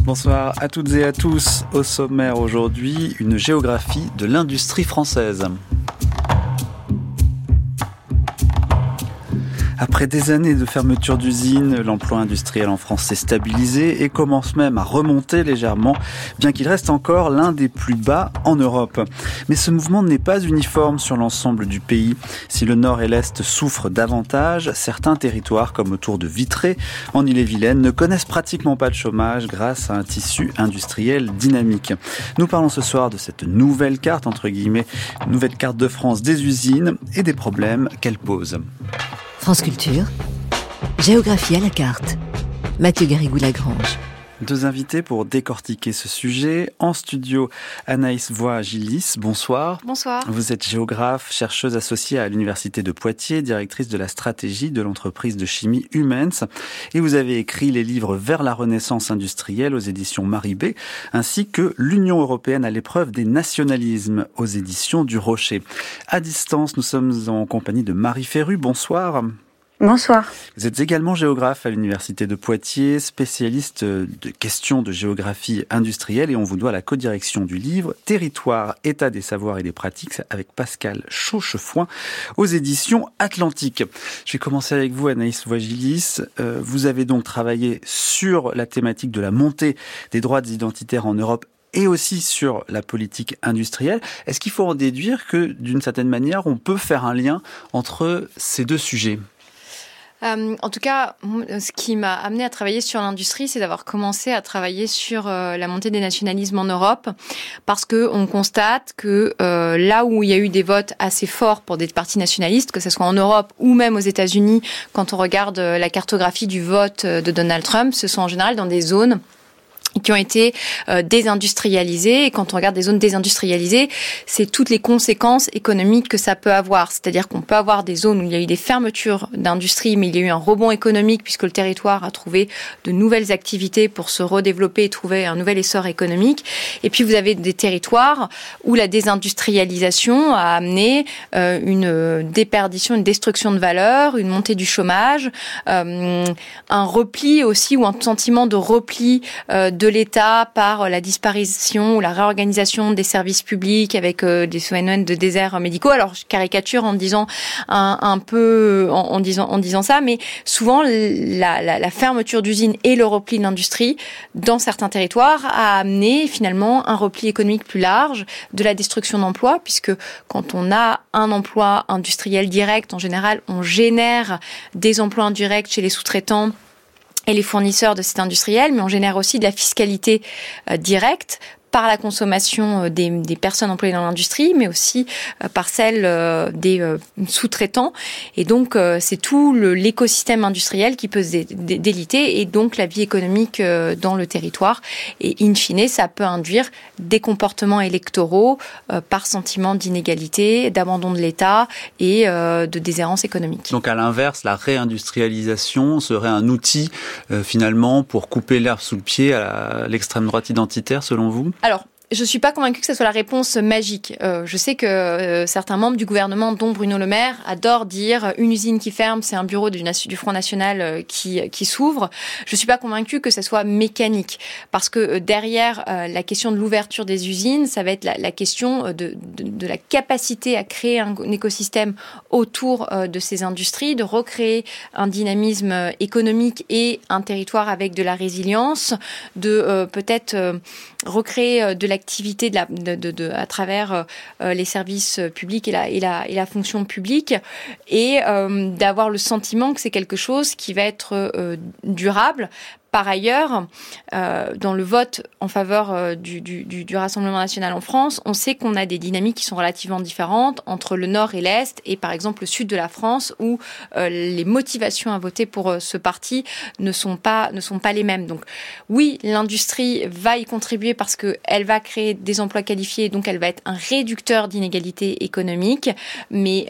Bonsoir à toutes et à tous. Au sommaire aujourd'hui, une géographie de l'industrie française. Après des années de fermeture d'usines, l'emploi industriel en France s'est stabilisé et commence même à remonter légèrement, bien qu'il reste encore l'un des plus bas en Europe. Mais ce mouvement n'est pas uniforme sur l'ensemble du pays. Si le nord et l'est souffrent davantage, certains territoires, comme autour de Vitré, en Ille-et-Vilaine, ne connaissent pratiquement pas de chômage grâce à un tissu industriel dynamique. Nous parlons ce soir de cette nouvelle carte, entre guillemets, nouvelle carte de France des usines et des problèmes qu'elle pose. France Culture, géographie à la carte. Mathieu Garrigou-Lagrange. Deux invités pour décortiquer ce sujet. En studio, Anaïs Voix-Gillis, bonsoir. Bonsoir. Vous êtes géographe, chercheuse associée à l'Université de Poitiers, directrice de la stratégie de l'entreprise de chimie Humens. Et vous avez écrit les livres Vers la Renaissance industrielle aux éditions Marie B, ainsi que L'Union européenne à l'épreuve des nationalismes aux éditions du Rocher. À distance, nous sommes en compagnie de Marie Ferru. Bonsoir. Bonsoir. Vous êtes également géographe à l'Université de Poitiers, spécialiste de questions de géographie industrielle et on vous doit la codirection du livre Territoire, état des savoirs et des pratiques avec Pascal Chauchefoin aux éditions Atlantique. Je vais commencer avec vous, Anaïs Voix-Gillis. Vous avez donc travaillé sur la thématique de la montée des droits identitaires en Europe et aussi sur la politique industrielle. Est-ce qu'il faut en déduire que, d'une certaine manière, on peut faire un lien entre ces deux sujets ? En tout cas, ce qui m'a amené à travailler sur l'industrie, c'est d'avoir commencé à travailler sur la montée des nationalismes en Europe, parce que on constate que là où il y a eu des votes assez forts pour des partis nationalistes, que ce soit en Europe ou même aux États-Unis, quand on regarde la cartographie du vote de Donald Trump, ce sont en général dans des zones qui ont été désindustrialisées. Et quand on regarde des zones désindustrialisées, c'est toutes les conséquences économiques que ça peut avoir. C'est-à-dire qu'on peut avoir des zones où il y a eu des fermetures d'industrie, mais il y a eu un rebond économique puisque le territoire a trouvé de nouvelles activités pour se redévelopper et trouver un nouvel essor économique. Et puis vous avez des territoires où la désindustrialisation a amené une déperdition, une destruction de valeur, une montée du chômage, un repli aussi ou un sentiment de repli de l'État par la disparition ou la réorganisation des services publics avec des phénomènes de déserts médicaux. Alors je caricature en disant un peu en disant ça, mais souvent la fermeture d'usines et le repli de l'industrie dans certains territoires a amené finalement un repli économique plus large, de la destruction d'emplois, puisque quand on a un emploi industriel direct, en général, on génère des emplois indirects chez les sous-traitants et les fournisseurs de cet industriel, mais on génère aussi de la fiscalité directe par la consommation des personnes employées dans l'industrie, mais aussi par celle des sous-traitants. Et donc, c'est tout l'écosystème industriel qui peut se déliter et donc la vie économique dans le territoire. Et in fine, ça peut induire des comportements électoraux par sentiment d'inégalité, d'abandon de l'État et de déshérence économique. Donc, à l'inverse, la réindustrialisation serait un outil, finalement, pour couper l'herbe sous le pied à l'extrême droite identitaire, selon vous ? Alors, je suis pas convaincue que ce soit la réponse magique. Je sais que certains membres du gouvernement, dont Bruno Le Maire, adorent dire une usine qui ferme, c'est un bureau du Front National qui s'ouvre. Je suis pas convaincue que ce soit mécanique, parce que derrière la question de l'ouverture des usines, ça va être la question de la capacité à créer un écosystème autour de ces industries, de recréer un dynamisme économique et un territoire avec de la résilience, de peut-être recréer de l'activité à travers les services publics et la fonction publique, et d'avoir le sentiment que c'est quelque chose qui va être durable. Par ailleurs, dans le vote en faveur du Rassemblement national en France, on sait qu'on a des dynamiques qui sont relativement différentes entre le Nord et l'Est, et par exemple le Sud de la France, où les motivations à voter pour ce parti ne sont pas les mêmes. Donc oui, l'industrie va y contribuer parce qu'elle va créer des emplois qualifiés, donc elle va être un réducteur d'inégalités économiques, mais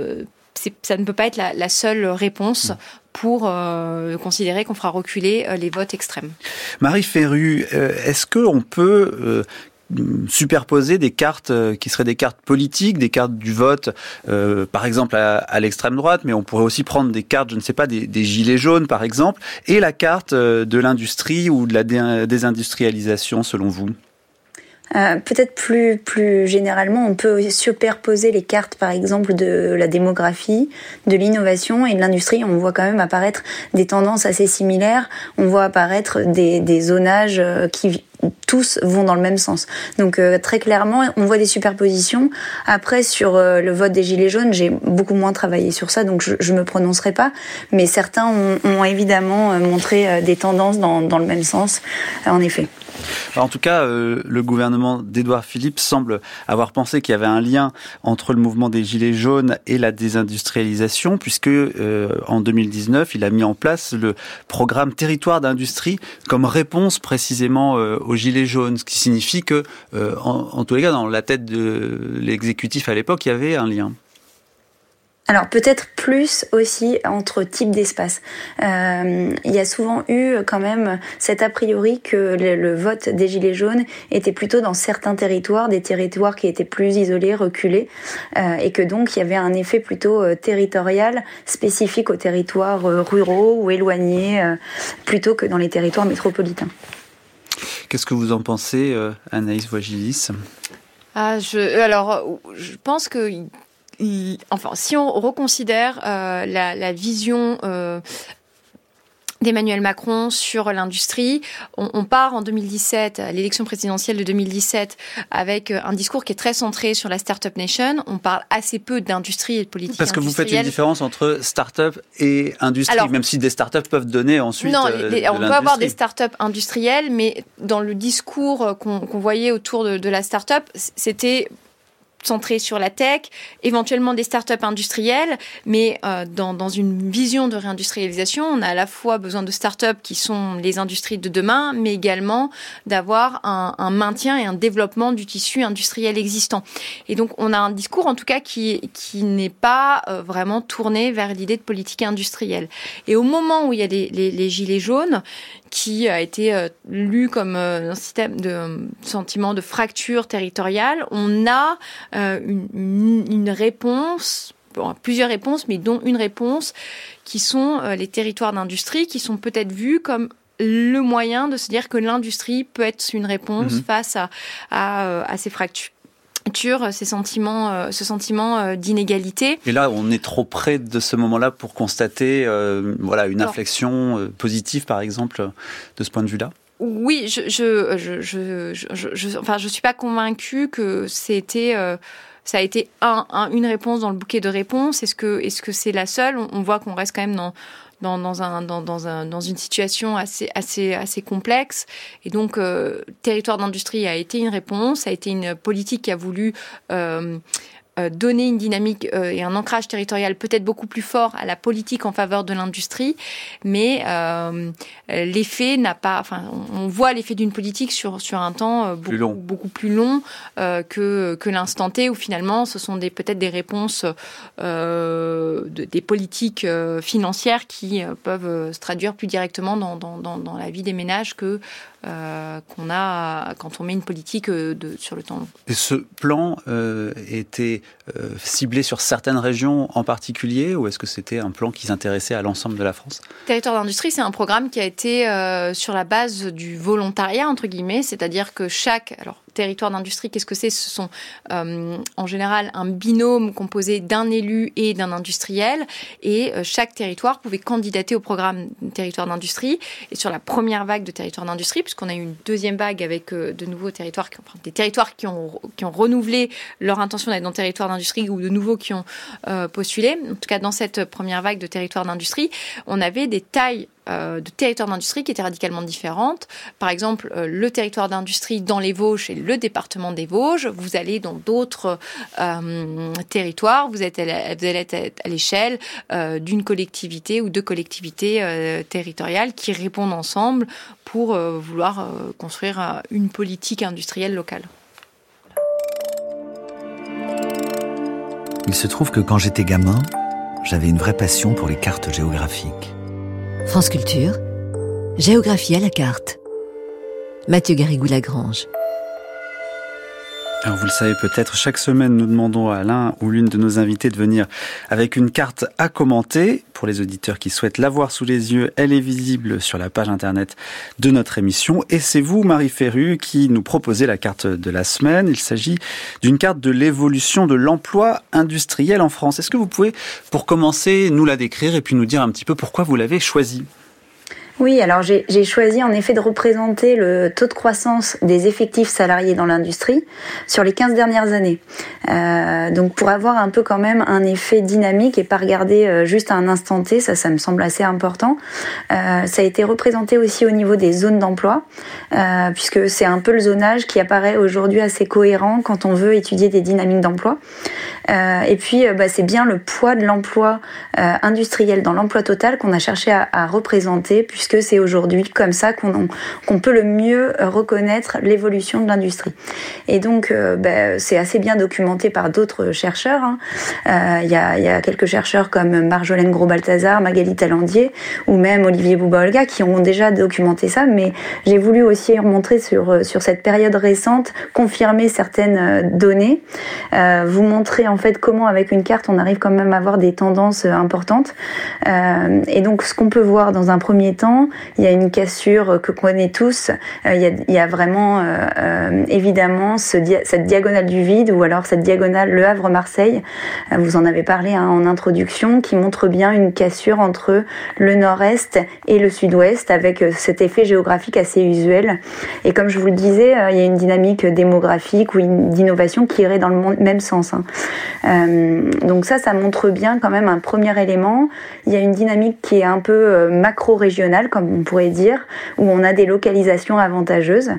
ça ne peut pas être la seule réponse pour considérer qu'on fera reculer les votes extrêmes. Marie Ferru, est-ce qu'on peut superposer des cartes qui seraient des cartes politiques, des cartes du vote, par exemple à l'extrême droite, mais on pourrait aussi prendre des cartes, je ne sais pas, des gilets jaunes par exemple, et la carte de l'industrie ou de la désindustrialisation selon vous? Peut-être plus généralement, on peut superposer les cartes, par exemple, de la démographie, de l'innovation et de l'industrie. On voit quand même apparaître des tendances assez similaires. On voit apparaître des zonages qui tous vont dans le même sens. Donc très clairement, on voit des superpositions. Après, sur le vote des Gilets jaunes, j'ai beaucoup moins travaillé sur ça, donc je me prononcerai pas. Mais certains ont évidemment montré des tendances dans le même sens, en effet. Alors, en tout cas, le gouvernement d'Édouard Philippe semble avoir pensé qu'il y avait un lien entre le mouvement des Gilets jaunes et la désindustrialisation, puisque en 2019, il a mis en place le programme Territoire d'industrie comme réponse précisément aux Gilets jaunes, ce qui signifie que, en tous les cas, dans la tête de l'exécutif à l'époque, il y avait un lien. Alors peut-être plus aussi entre types d'espaces. Il y a souvent eu quand même cet a priori que le vote des Gilets jaunes était plutôt dans certains territoires, des territoires qui étaient plus isolés, reculés, et que donc il y avait un effet plutôt territorial, spécifique aux territoires ruraux ou éloignés, plutôt que dans les territoires métropolitains. Qu'est-ce que vous en pensez, Anaïs Voigilis ? Je pense que... Enfin, si on reconsidère la vision d'Emmanuel Macron sur l'industrie, on part en 2017, à l'élection présidentielle de 2017, avec un discours qui est très centré sur la Startup Nation. On parle assez peu d'industrie et de politique industrielle. Parce que vous faites une différence entre start-up et industrie, même si des start-up peuvent donner ensuite on peut avoir des start-up industrielles, mais dans le discours qu'on voyait autour de la start-up, c'était centré sur la tech, éventuellement des startups industrielles, mais dans une vision de réindustrialisation, on a à la fois besoin de startups qui sont les industries de demain, mais également d'avoir un maintien et un développement du tissu industriel existant. Et donc, on a un discours, en tout cas, qui n'est pas vraiment tourné vers l'idée de politique industrielle. Et au moment où il y a les gilets jaunes, qui a été lu comme un système de sentiment de fracture territoriale, on a une réponse, plusieurs réponses, mais dont une réponse qui sont les territoires d'industrie, qui sont peut-être vus comme le moyen de se dire que l'industrie peut être une réponse face à ces fractures. Ce sentiment d'inégalité. Et là, on est trop près de ce moment-là pour constater une inflexion positive, par exemple, de ce point de vue-là. Oui, je suis pas convaincue que ça a été une réponse dans le bouquet de réponses. Est-ce que c'est la seule ? On voit qu'on reste quand même dans une situation assez complexe. Et donc, territoire d'industrie a été une réponse, a été une politique qui a voulu donner une dynamique et un ancrage territorial peut-être beaucoup plus fort à la politique en faveur de l'industrie, mais l'effet n'a pas... Enfin, on voit l'effet d'une politique sur un temps beaucoup plus long que l'instant T, où finalement, ce sont peut-être des réponses des politiques financières qui peuvent se traduire plus directement dans la vie des ménages que qu'on a quand on met une politique sur le temps long. Et ce plan était ciblé sur certaines régions en particulier, ou est-ce que c'était un plan qui s'intéressait à l'ensemble de la France ? Territoire d'industrie, c'est un programme qui a été sur la base du volontariat, entre guillemets, c'est-à-dire que chaque territoire d'industrie, qu'est-ce que c'est ? Ce sont en général un binôme composé d'un élu et d'un industriel, et chaque territoire pouvait candidater au programme territoire d'industrie. Et sur la première vague de territoire d'industrie, puisqu'on a eu une deuxième vague avec de nouveaux territoires, des territoires qui ont renouvelé leur intention d'être dans territoire d'industrie, ou de nouveaux qui ont postulé. En tout cas, dans cette première vague de territoire d'industrie, on avait des tailles de territoires d'industrie qui étaient radicalement différentes. Par exemple, le territoire d'industrie dans les Vosges, c'est le département des Vosges. Vous allez dans d'autres territoires, vous allez être à l'échelle d'une collectivité ou de collectivités territoriales qui répondent ensemble pour vouloir construire une politique industrielle locale. Il se trouve que quand j'étais gamin, j'avais une vraie passion pour les cartes géographiques. France Culture, géographie à la carte. Mathieu Garrigou-Lagrange. Alors vous le savez peut-être, chaque semaine nous demandons à l'un ou l'une de nos invités de venir avec une carte à commenter. Pour les auditeurs qui souhaitent la voir sous les yeux, elle est visible sur la page internet de notre émission. Et c'est vous, Marie Ferru, qui nous proposez la carte de la semaine. Il s'agit d'une carte de l'évolution de l'emploi industriel en France. Est-ce que vous pouvez, pour commencer, nous la décrire et puis nous dire un petit peu pourquoi vous l'avez choisie ? Oui, alors j'ai choisi en effet de représenter le taux de croissance des effectifs salariés dans l'industrie sur les 15 dernières années. Donc pour avoir un peu quand même un effet dynamique et pas regarder juste à un instant T, ça me semble assez important. Ça a été représenté aussi au niveau des zones d'emploi, puisque c'est un peu le zonage qui apparaît aujourd'hui assez cohérent quand on veut étudier des dynamiques d'emploi. Et puis c'est bien le poids de l'emploi industriel dans l'emploi total qu'on a cherché à représenter, puisque c'est aujourd'hui comme ça qu'on peut le mieux reconnaître l'évolution de l'industrie. Et donc c'est assez bien documenté par d'autres chercheurs. Il y a quelques chercheurs comme Marjolaine Gros-Balthazar, Magali Talandier ou même Olivier Bouba-Olga qui ont déjà documenté ça, mais j'ai voulu aussi remontrer sur cette période récente, confirmer certaines données, vous montrer en fait comment avec une carte on arrive quand même à avoir des tendances importantes. Et donc ce qu'on peut voir dans un premier temps, il y a une cassure que connaît tous. Il y a vraiment évidemment cette diagonale du vide, ou alors cette diagonale Le Havre-Marseille. Vous en avez parlé en introduction, qui montre bien une cassure entre le nord-est et le sud-ouest, avec cet effet géographique assez usuel. Et comme je vous le disais, il y a une dynamique démographique ou d'innovation qui irait dans le même sens. Donc ça montre bien quand même un premier élément. Il y a une dynamique qui est un peu macro-régionale, comme on pourrait dire, où on a des localisations avantageuses.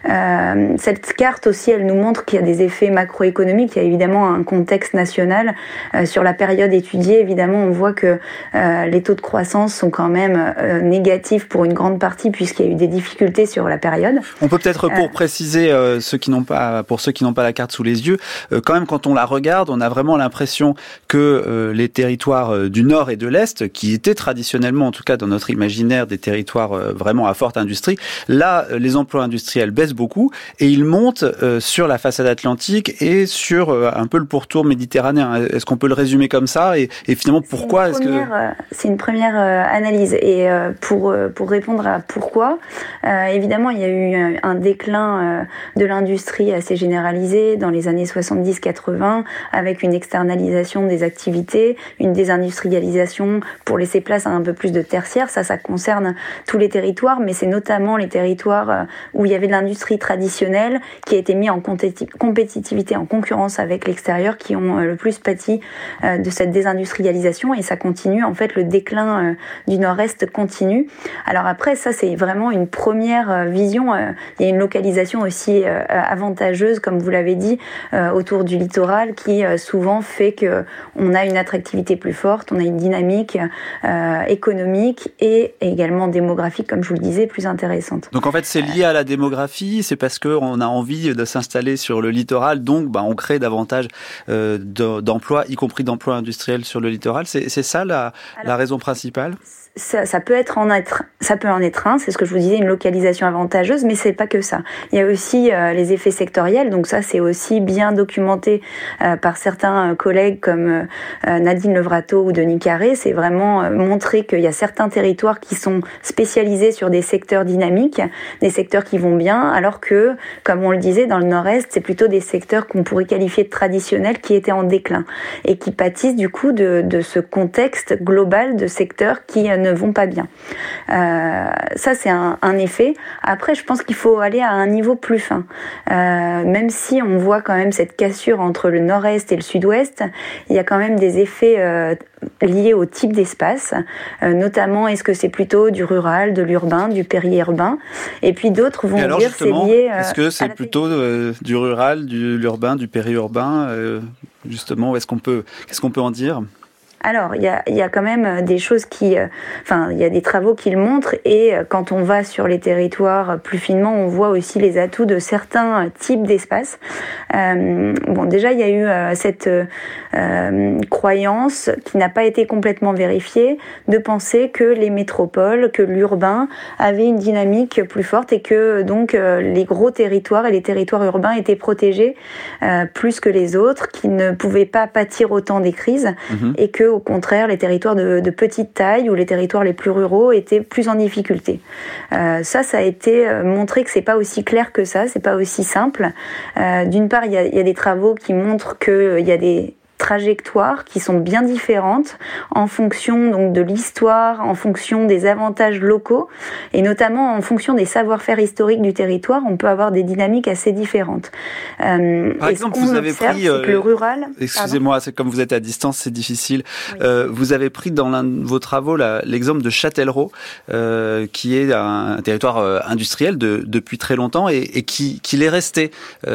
Cette carte aussi, elle nous montre qu'il y a des effets macroéconomiques. Il y a évidemment un contexte national. Sur la période étudiée, évidemment, on voit que les taux de croissance sont quand même négatifs pour une grande partie, puisqu'il y a eu des difficultés sur la période. On peut peut-être, pour préciser, pour ceux qui n'ont pas la carte sous les yeux, quand même, quand on la regarde, on a vraiment l'impression que les territoires du Nord et de l'Est, qui étaient traditionnellement, en tout cas dans notre imaginaire, des territoires vraiment à forte industrie. Là, les emplois industriels baissent beaucoup et ils montent sur la façade atlantique et sur un peu le pourtour méditerranéen. Est-ce qu'on peut le résumer comme ça et finalement pourquoi c'est une première analyse. Et pour répondre à pourquoi, évidemment, il y a eu un déclin de l'industrie assez généralisé dans les années 70-80 avec une externalisation des activités, une désindustrialisation pour laisser place à un peu plus de tertiaire. Ça concerne tous les territoires, mais c'est notamment les territoires où il y avait de l'industrie traditionnelle qui a été mis en compétitivité, en concurrence avec l'extérieur, qui ont le plus pâti de cette désindustrialisation, et ça continue. En fait, le déclin du Nord-Est continue. Alors après, ça c'est vraiment une première vision. Il y a une localisation aussi avantageuse, comme vous l'avez dit, autour du littoral, qui souvent fait que on a une attractivité plus forte, on a une dynamique économique et également démographique, comme je vous le disais, plus intéressante. Donc en fait, c'est lié à la démographie, c'est parce qu'on a envie de s'installer sur le littoral, donc on crée davantage d'emplois, y compris d'emplois industriels sur le littoral. C'est ça la raison principale ? Ça peut en être un, c'est ce que je vous disais, une localisation avantageuse, mais c'est pas que ça. Il y a aussi les effets sectoriels, donc ça c'est aussi bien documenté par certains collègues comme Nadine Levrato ou Denis Carré. C'est vraiment montrer qu'il y a certains territoires qui sont spécialisés sur des secteurs dynamiques, des secteurs qui vont bien, alors que, comme on le disait, dans le Nord-Est, c'est plutôt des secteurs qu'on pourrait qualifier de traditionnels qui étaient en déclin et qui pâtissent du coup de ce contexte global de secteurs qui ne vont pas bien. Ça, c'est un effet. Après, je pense qu'il faut aller à un niveau plus fin. Même si on voit quand même cette cassure entre le nord-est et le sud-ouest, il y a quand même des effets liés au type d'espace. Notamment, est-ce que c'est plutôt du rural, de l'urbain, du périurbain? Et puis d'autres vont dire c'est lié... est-ce que c'est plutôt du rural, de l'urbain, du périurbain? Justement, qu'est-ce qu'on peut en dire? Alors, il y a quand même des choses il y a des travaux qui le montrent, et quand on va sur les territoires plus finement, on voit aussi les atouts de certains types d'espaces. Déjà, il y a eu cette croyance qui n'a pas été complètement vérifiée, de penser que les métropoles, que l'urbain avait une dynamique plus forte, et que donc les gros territoires et les territoires urbains étaient protégés plus que les autres, qui ne pouvaient pas pâtir autant des crises, et que au contraire, les territoires de petite taille ou les territoires les plus ruraux étaient plus en difficulté. Ça a été montré que c'est pas aussi clair que ça, c'est pas aussi simple. D'une part, il y a des travaux qui montrent qu'il y a des trajectoires qui sont bien différentes en fonction donc de l'histoire, en fonction des avantages locaux, et notamment en fonction des savoir-faire historiques du territoire. On peut avoir des dynamiques assez différentes. Par exemple, vous avez pris que le rural. Excusez-moi, c'est comme vous êtes à distance, c'est difficile. Oui. Vous avez pris dans l'un de vos travaux l'exemple de Châtellerault, qui est un territoire industriel depuis très longtemps et qui l'est resté.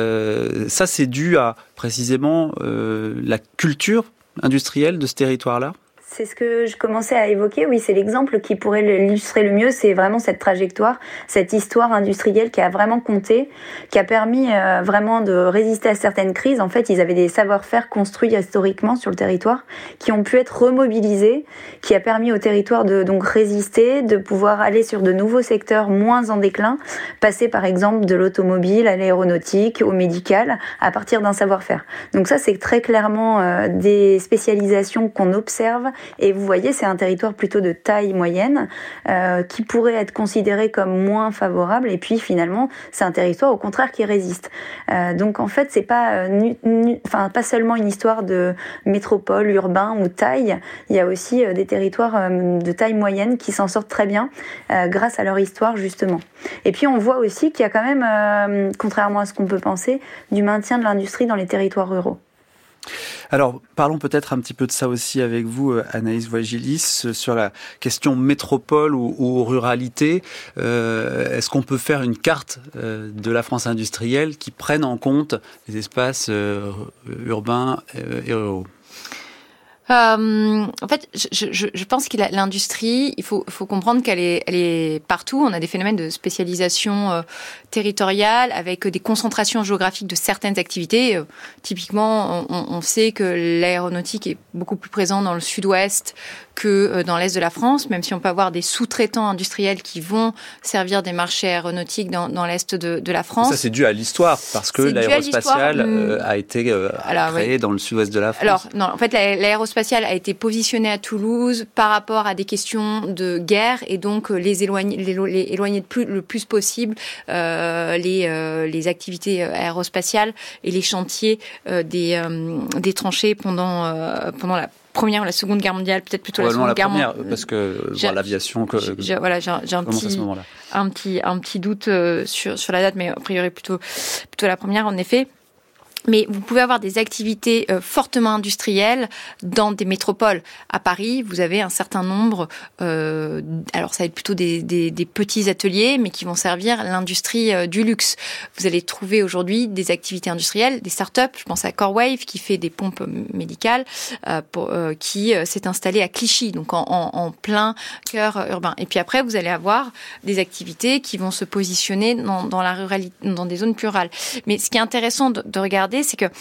Ça, c'est dû à précisément la culture industrielle de ce territoire-là? C'est ce que je commençais à évoquer. Oui, c'est l'exemple qui pourrait l'illustrer le mieux. C'est vraiment cette trajectoire, cette histoire industrielle qui a vraiment compté, qui a permis vraiment de résister à certaines crises. En fait, ils avaient des savoir-faire construits historiquement sur le territoire qui ont pu être remobilisés, qui a permis au territoire de donc résister, de pouvoir aller sur de nouveaux secteurs moins en déclin, passer par exemple de l'automobile à l'aéronautique, au médical, à partir d'un savoir-faire. Donc ça, c'est très clairement des spécialisations qu'on observe. Et vous voyez, c'est un territoire plutôt de taille moyenne qui pourrait être considéré comme moins favorable. Et puis finalement, c'est un territoire au contraire qui résiste. Donc en fait, c'est pas pas seulement une histoire de métropole, urbain ou taille. Il y a aussi des territoires de taille moyenne qui s'en sortent très bien grâce à leur histoire justement. Et puis on voit aussi qu'il y a quand même, contrairement à ce qu'on peut penser, du maintien de l'industrie dans les territoires ruraux. Alors, parlons peut-être un petit peu de ça aussi avec vous, Anaïs Voigilis, sur la question métropole ou ruralité. Est-ce qu'on peut faire une carte de la France industrielle qui prenne en compte les espaces urbains et ruraux ? En fait, je pense que l'industrie, il faut comprendre qu'elle est partout. On a des phénomènes de spécialisation territoriale avec des concentrations géographiques de certaines activités. Typiquement, on sait que l'aéronautique est beaucoup plus présent dans le sud-ouest que dans l'est de la France, même si on peut avoir des sous-traitants industriels qui vont servir des marchés aéronautiques dans l'est de la France. Ça, c'est dû à l'histoire, parce que l'aérospatiale a été créée dans le sud-ouest de la France. Alors, non, en fait, l'aérospatiale a été positionnée à Toulouse par rapport à des questions de guerre, et donc les éloigner le plus possible les activités aérospatiales et les chantiers des tranchées pendant la Première ou la Seconde Guerre mondiale, peut-être plutôt la Seconde Guerre mondiale. Parce que l'aviation j'ai un petit doute sur la date, mais a priori plutôt la première en effet. Mais vous pouvez avoir des activités fortement industrielles dans des métropoles. À Paris, vous avez un certain nombre, alors ça va être plutôt des petits ateliers, mais qui vont servir l'industrie du luxe. Vous allez trouver aujourd'hui des activités industrielles, des startups. Je pense à CoreWave qui fait des pompes médicales, qui s'est installé à Clichy, donc en plein cœur urbain. Et puis après, vous allez avoir des activités qui vont se positionner dans la ruralité, dans des zones plus rurales. Mais ce qui est intéressant de regarder, c'est que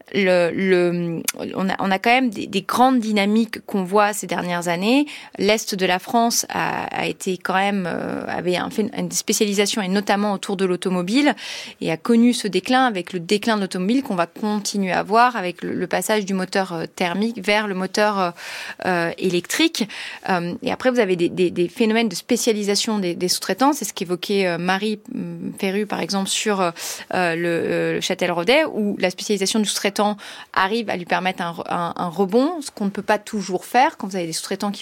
on a quand même des grandes dynamiques qu'on voit ces dernières années. L'Est de la France a été quand même, avait une spécialisation, et notamment autour de l'automobile, et a connu ce déclin avec le déclin de l'automobile qu'on va continuer à voir avec le passage du moteur thermique vers le moteur électrique. Et après, vous avez des phénomènes de spécialisation des sous-traitants. C'est ce qu'évoquait Marie Ferru, par exemple, sur le Châtelleraudais, où la spécialisation du sous-traitant arrive à lui permettre un rebond, ce qu'on ne peut pas toujours faire quand vous avez des sous-traitants qui vont être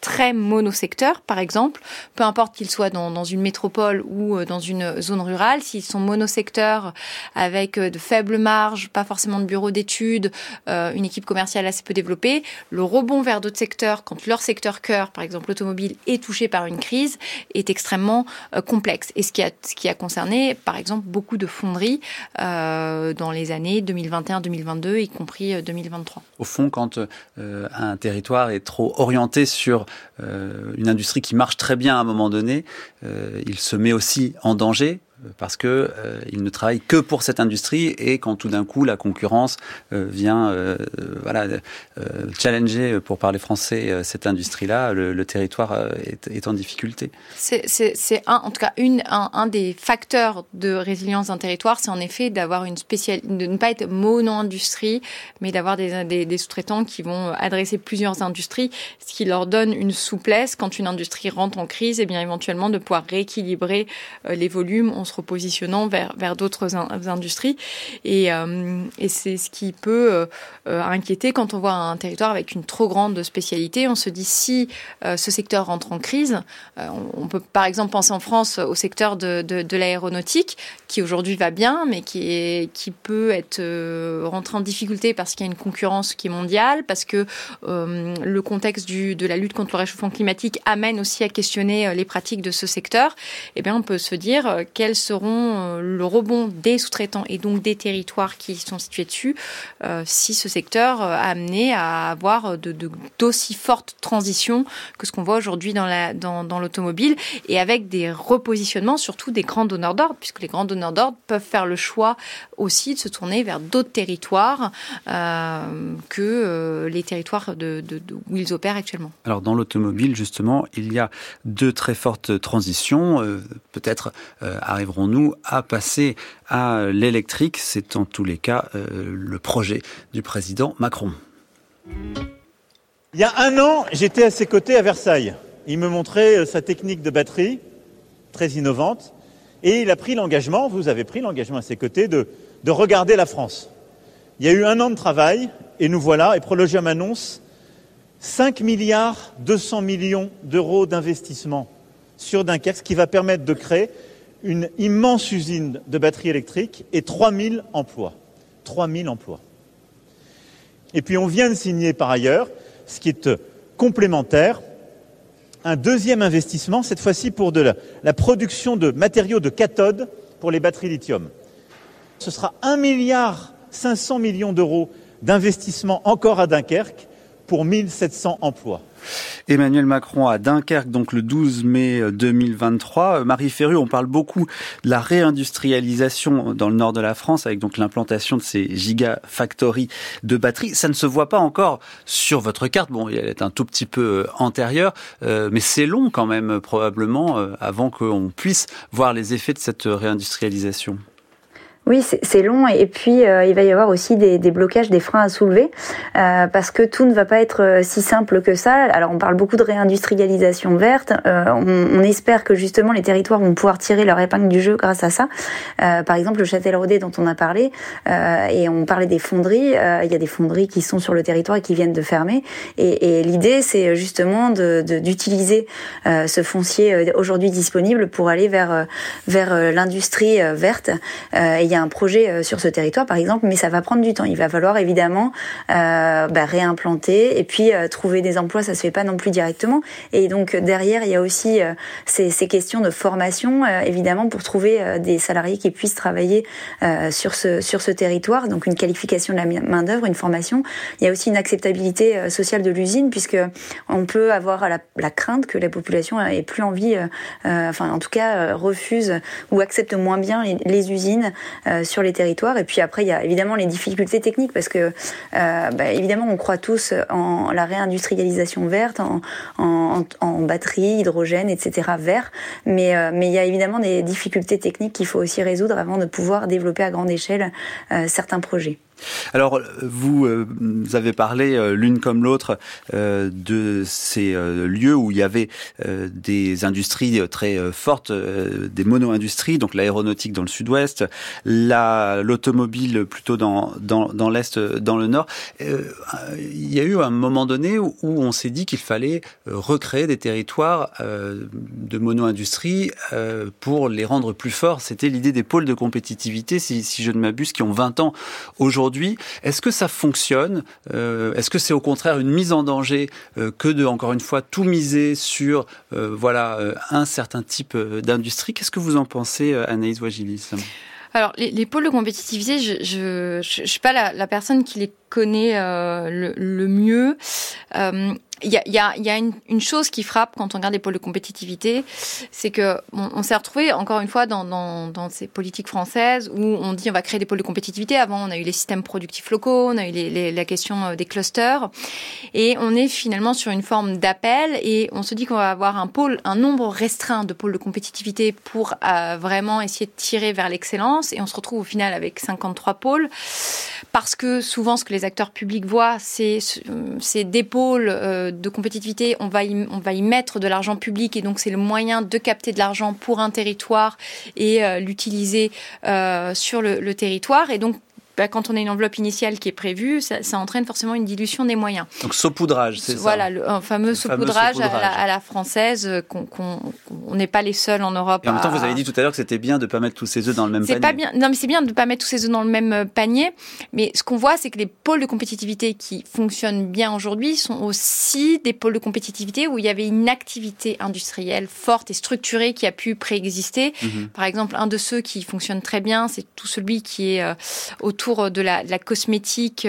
très monosecteurs, par exemple, peu importe qu'ils soient dans une métropole ou dans une zone rurale, s'ils sont monosecteurs avec de faibles marges, pas forcément de bureaux d'études, une équipe commerciale assez peu développée, le rebond vers d'autres secteurs, quand leur secteur cœur, par exemple l'automobile, est touché par une crise, est extrêmement complexe. Et ce qui a concerné, par exemple, beaucoup de fonderies dans les années 2021-2022, y compris 2023. Au fond, quand un territoire est trop orienté sur une industrie qui marche très bien à un moment donné, il se met aussi en danger parce que il ne travaille que pour cette industrie et quand tout d'un coup la concurrence vient challenger, pour parler français, cette industrie-là, le territoire est en difficulté. C'est en tout cas un des facteurs de résilience d'un territoire, c'est en effet d'avoir de ne pas être mono-industrie, mais d'avoir des sous-traitants qui vont adresser plusieurs industries, ce qui leur donne une souplesse quand une industrie rentre en crise, et bien éventuellement de pouvoir rééquilibrer les volumes en se repositionnant vers d'autres industries. Et c'est ce qui peut inquiéter quand on voit un territoire avec une trop grande spécialité. On se dit si ce secteur rentre en crise, on peut par exemple penser en France au secteur de l'aéronautique qui aujourd'hui va bien, mais qui peut être rentré en difficulté parce qu'il y a une concurrence qui est mondiale, parce que le contexte de la lutte contre le réchauffement climatique amène aussi à questionner les pratiques de ce secteur. Eh bien, on peut se dire quels seront le rebond des sous-traitants et donc des territoires qui sont situés dessus si ce secteur a amené à avoir d'aussi fortes transitions que ce qu'on voit aujourd'hui dans l'automobile, et avec des repositionnements surtout des grands donneurs d'ordre, puisque les grands donneurs d'ordre peuvent faire le choix aussi de se tourner vers d'autres territoires que les territoires où ils opèrent actuellement. Alors dans l'automobile, justement, il y a deux très fortes transitions. Peut-être arriverons-nous à passer à l'électrique. C'est en tous les cas le projet du président Macron. Il y a un an, j'étais à ses côtés à Versailles. Il me montrait sa technique de batterie, très innovante, et il a pris l'engagement, vous avez pris l'engagement à ses côtés, de regarder la France. Il y a eu 1 an de travail, et nous voilà, et Prologium annonce 5 milliards 200 millions d'euros d'investissement sur Dunkerque, ce qui va permettre de créer une immense usine de batteries électriques et 3000 emplois. 3000 emplois. Et puis on vient de signer par ailleurs, ce qui est complémentaire, un deuxième investissement, cette fois-ci pour de la production de matériaux de cathode pour les batteries lithium. Ce sera 1 milliard 500 millions d'euros d'investissement encore à Dunkerque pour 1700 emplois. Emmanuel Macron à Dunkerque, donc le 12 mai 2023. Marie Ferru, on parle beaucoup de la réindustrialisation dans le nord de la France avec donc l'implantation de ces gigafactories de batteries. Ça ne se voit pas encore sur votre carte. Bon, elle est un tout petit peu antérieure, mais c'est long quand même probablement avant qu'on puisse voir les effets de cette réindustrialisation. Oui, c'est long et puis il va y avoir aussi des blocages, des freins à soulever parce que tout ne va pas être si simple que ça. Alors on parle beaucoup de réindustrialisation verte. On espère que justement les territoires vont pouvoir tirer leur épingle du jeu grâce à ça. Par exemple le Châtel-Rodet dont on a parlé et on parlait des fonderies. Il y a des fonderies qui sont sur le territoire et qui viennent de fermer. Et l'idée c'est justement d'utiliser ce foncier aujourd'hui disponible pour aller vers l'industrie verte. Il y a un projet sur ce territoire, par exemple, mais ça va prendre du temps. Il va falloir évidemment réimplanter et puis trouver des emplois. Ça se fait pas non plus directement. Et donc derrière, il y a aussi ces questions de formation, évidemment, pour trouver des salariés qui puissent travailler sur ce territoire. Donc une qualification de la main d'œuvre, une formation. Il y a aussi une acceptabilité sociale de l'usine, puisque on peut avoir la crainte que la population ait plus envie, en tout cas refuse ou accepte moins bien les usines sur les territoires. Et puis après, il y a évidemment les difficultés techniques parce que évidemment, on croit tous en la réindustrialisation verte, en batterie, hydrogène, etc. vert. Mais il y a évidemment des difficultés techniques qu'il faut aussi résoudre avant de pouvoir développer à grande échelle certains projets. Alors, vous avez parlé l'une comme l'autre de ces lieux où il y avait des industries très fortes, des mono-industries, donc l'aéronautique dans le sud-ouest, l'automobile plutôt dans l'est, dans le nord. Il y a eu un moment donné où on s'est dit qu'il fallait recréer des territoires de mono-industrie pour les rendre plus forts. C'était l'idée des pôles de compétitivité, si je ne m'abuse, qui ont 20 ans aujourd'hui. Est-ce que ça fonctionne ? Est-ce que c'est au contraire une mise en danger que de, encore une fois, tout miser sur un certain type d'industrie ? Qu'est-ce que vous en pensez, Anaïs Ouajilis ? Alors, les pôles de compétitivité, je suis pas la personne qui les connaît le mieux. Il y a une chose qui frappe quand on regarde les pôles de compétitivité, c'est que on s'est retrouvé encore une fois dans ces politiques françaises où on dit on va créer des pôles de compétitivité. Avant, on a eu les systèmes productifs locaux, on a eu la question des clusters, et on est finalement sur une forme d'appel et on se dit qu'on va avoir un nombre restreint de pôles de compétitivité pour vraiment essayer de tirer vers l'excellence, et on se retrouve au final avec 53 pôles parce que souvent ce que les acteurs publics voient, c'est des pôles de compétitivité, on va y mettre de l'argent public, et donc c'est le moyen de capter de l'argent pour un territoire et l'utiliser sur le territoire. Et donc, quand on a une enveloppe initiale qui est prévue, ça entraîne forcément une dilution des moyens. Donc saupoudrage, c'est ça. Voilà, un fameux saupoudrage à la française, on n'est pas les seuls en Europe. Et en même temps, vous avez dit tout à l'heure que c'était bien de ne pas mettre tous ses œufs dans le même panier. Pas bien. Non, mais c'est bien de ne pas mettre tous ses œufs dans le même panier. Mais ce qu'on voit, c'est que les pôles de compétitivité qui fonctionnent bien aujourd'hui sont aussi des pôles de compétitivité où il y avait une activité industrielle forte et structurée qui a pu préexister. Par exemple, un de ceux qui fonctionne très bien, c'est tout celui qui est autour de la cosmétique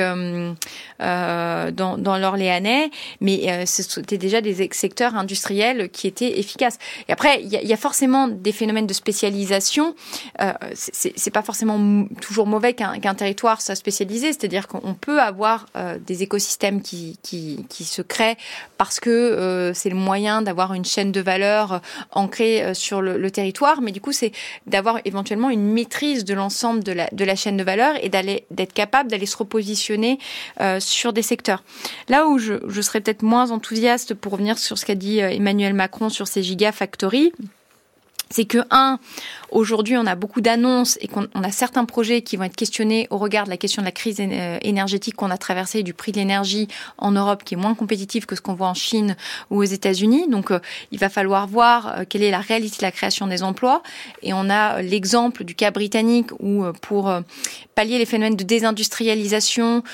dans l'Orléanais, mais c'était déjà des secteurs industriels qui étaient efficaces. Et après, il y a forcément des phénomènes de spécialisation. C'est pas forcément toujours mauvais qu'un territoire soit spécialisé, c'est-à-dire qu'on peut avoir des écosystèmes qui se créent parce que c'est le moyen d'avoir une chaîne de valeur ancrée sur le territoire, mais du coup, c'est d'avoir éventuellement une maîtrise de l'ensemble de la chaîne de valeur et d'être capable d'aller se repositionner sur des secteurs. Là où je serais peut-être moins enthousiaste, pour revenir sur ce qu'a dit Emmanuel Macron sur ces gigafactories, c'est que, aujourd'hui, on a beaucoup d'annonces et qu'on a certains projets qui vont être questionnés au regard de la question de la crise énergétique qu'on a traversée et du prix de l'énergie en Europe qui est moins compétitif que ce qu'on voit en Chine ou aux États-Unis. Donc, il va falloir voir quelle est la réalité de la création des emplois. Et on a l'exemple du cas britannique où, pour pallier les phénomènes de désindustrialisation,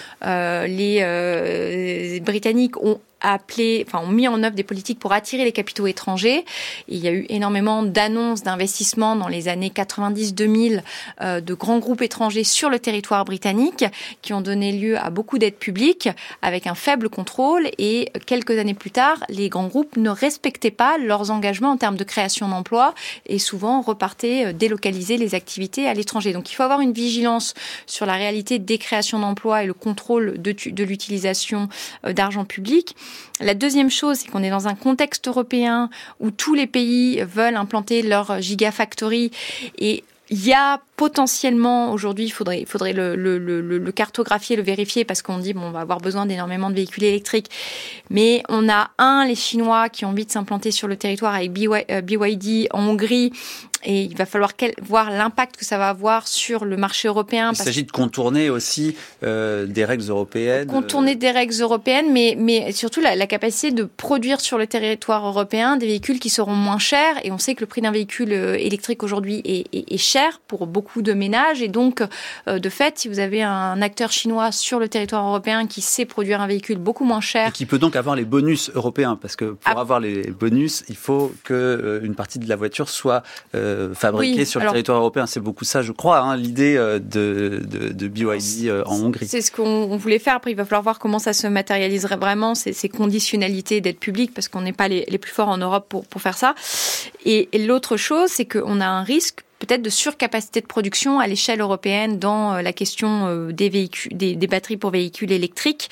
les Britanniques ont mis en œuvre des politiques pour attirer les capitaux étrangers. Et il y a eu énormément d'annonces d'investissements dans les années 90-2000 de grands groupes étrangers sur le territoire britannique qui ont donné lieu à beaucoup d'aides publiques avec un faible contrôle, et quelques années plus tard, les grands groupes ne respectaient pas leurs engagements en termes de création d'emplois et souvent repartaient délocaliser les activités à l'étranger. Donc il faut avoir une vigilance sur la réalité des créations d'emplois et le contrôle de l'utilisation d'argent public. La deuxième chose, c'est qu'on est dans un contexte européen où tous les pays veulent implanter leur gigafactory, et il y a potentiellement, aujourd'hui, il faudrait le cartographier, le vérifier, parce qu'on dit, on va avoir besoin d'énormément de véhicules électriques. Mais on a les Chinois qui ont envie de s'implanter sur le territoire avec BYD en Hongrie. Et il va falloir voir l'impact que ça va avoir sur le marché européen. Il s'agit de contourner aussi des règles européennes. Contourner des règles européennes, mais surtout la capacité de produire sur le territoire européen des véhicules qui seront moins chers. Et on sait que le prix d'un véhicule électrique aujourd'hui est cher pour beaucoup de ménages. Et donc, de fait, si vous avez un acteur chinois sur le territoire européen qui sait produire un véhicule beaucoup moins cher... Et qui peut donc avoir les bonus européens. Parce que pour avoir les bonus, il faut qu'une partie de la voiture soit... fabriqués sur le territoire européen. C'est beaucoup ça, je crois, l'idée de BYD en Hongrie. C'est ce qu'on voulait faire. Après, il va falloir voir comment ça se matérialiserait vraiment, ces conditionnalités d'aide publique, parce qu'on n'est pas les plus forts en Europe pour faire ça. Et l'autre chose, c'est qu'on a un risque peut-être de surcapacité de production à l'échelle européenne dans la question des véhicules, des batteries pour véhicules électriques.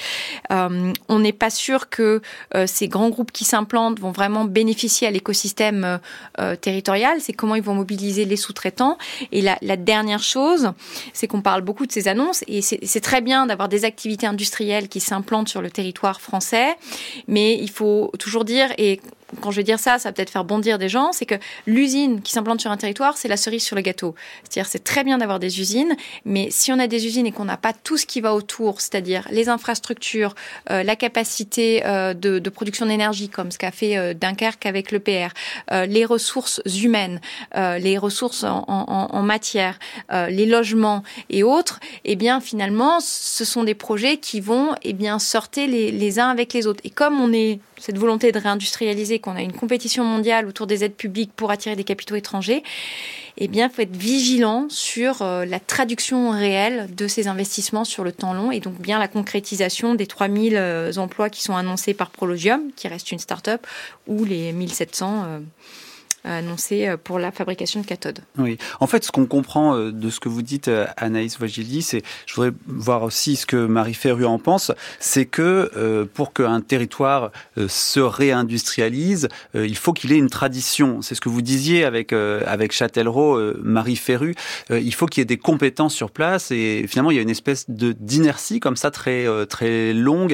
On n'est pas sûr que ces grands groupes qui s'implantent vont vraiment bénéficier à l'écosystème territorial. C'est comment ils vont mobiliser les sous-traitants. Et la dernière chose, c'est qu'on parle beaucoup de ces annonces et c'est très bien d'avoir des activités industrielles qui s'implantent sur le territoire français, mais il faut toujours dire, et quand je vais dire ça va peut-être faire bondir des gens, c'est que l'usine qui s'implante sur un territoire, c'est la cerise sur le gâteau. C'est-à-dire, c'est très bien d'avoir des usines, mais si on a des usines et qu'on n'a pas tout ce qui va autour, c'est-à-dire les infrastructures, la capacité de production d'énergie, comme ce qu'a fait Dunkerque avec l'EPR, les ressources humaines, les ressources en matière, les logements et autres, eh bien, finalement, ce sont des projets qui vont, eh bien, sortir les uns avec les autres. Et comme on est cette volonté de réindustrialiser, qu'on a une compétition mondiale autour des aides publiques pour attirer des capitaux étrangers, eh bien, il faut être vigilant sur la traduction réelle de ces investissements sur le temps long et donc bien la concrétisation des 3000 emplois qui sont annoncés par Prologium, qui reste une start-up, ou les 1700 annoncé pour la fabrication de cathodes. Oui. En fait, ce qu'on comprend de ce que vous dites, Anaïs Ouajili, c'est, je voudrais voir aussi ce que Marie Ferru en pense, c'est que pour qu'un territoire se réindustrialise, il faut qu'il ait une tradition. C'est ce que vous disiez avec Châtellerault, Marie Ferru. Il faut qu'il y ait des compétences sur place et finalement, il y a une espèce d'inertie comme ça très longue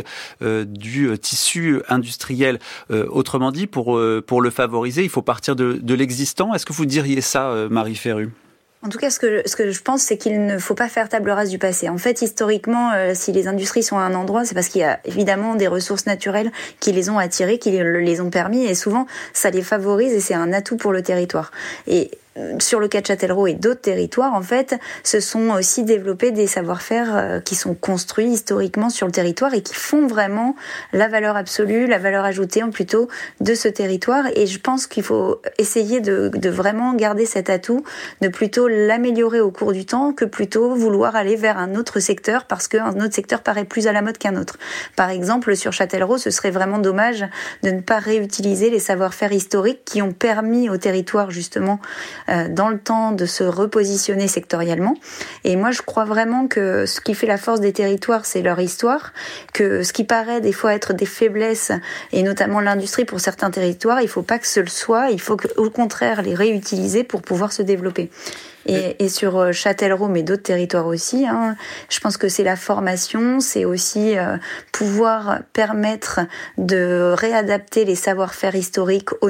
du tissu industriel. Autrement dit, pour le favoriser, il faut partir de l'existant. Est-ce que vous diriez ça, Marie Ferru ? En tout cas, ce que je pense, c'est qu'il ne faut pas faire table rase du passé. En fait, historiquement, si les industries sont à un endroit, c'est parce qu'il y a évidemment des ressources naturelles qui les ont attirées, qui les ont permis, et souvent, ça les favorise et c'est un atout pour le territoire. Et sur le cas de Châtellerault et d'autres territoires, en fait, se sont aussi développés des savoir-faire qui sont construits historiquement sur le territoire et qui font vraiment la valeur absolue, la valeur ajoutée plutôt de ce territoire. Et je pense qu'il faut essayer de vraiment garder cet atout, de plutôt l'améliorer au cours du temps que plutôt vouloir aller vers un autre secteur parce qu'un autre secteur paraît plus à la mode qu'un autre. Par exemple, sur Châtellerault, ce serait vraiment dommage de ne pas réutiliser les savoir-faire historiques qui ont permis au territoire justement dans le temps de se repositionner sectoriellement. Et moi, je crois vraiment que ce qui fait la force des territoires, c'est leur histoire, que ce qui paraît des fois être des faiblesses, et notamment l'industrie pour certains territoires, il ne faut pas que ce le soit, il faut au contraire les réutiliser pour pouvoir se développer. Et sur Châtellerault, mais d'autres territoires aussi, je pense que c'est la formation, c'est aussi pouvoir permettre de réadapter les savoir-faire historiques aux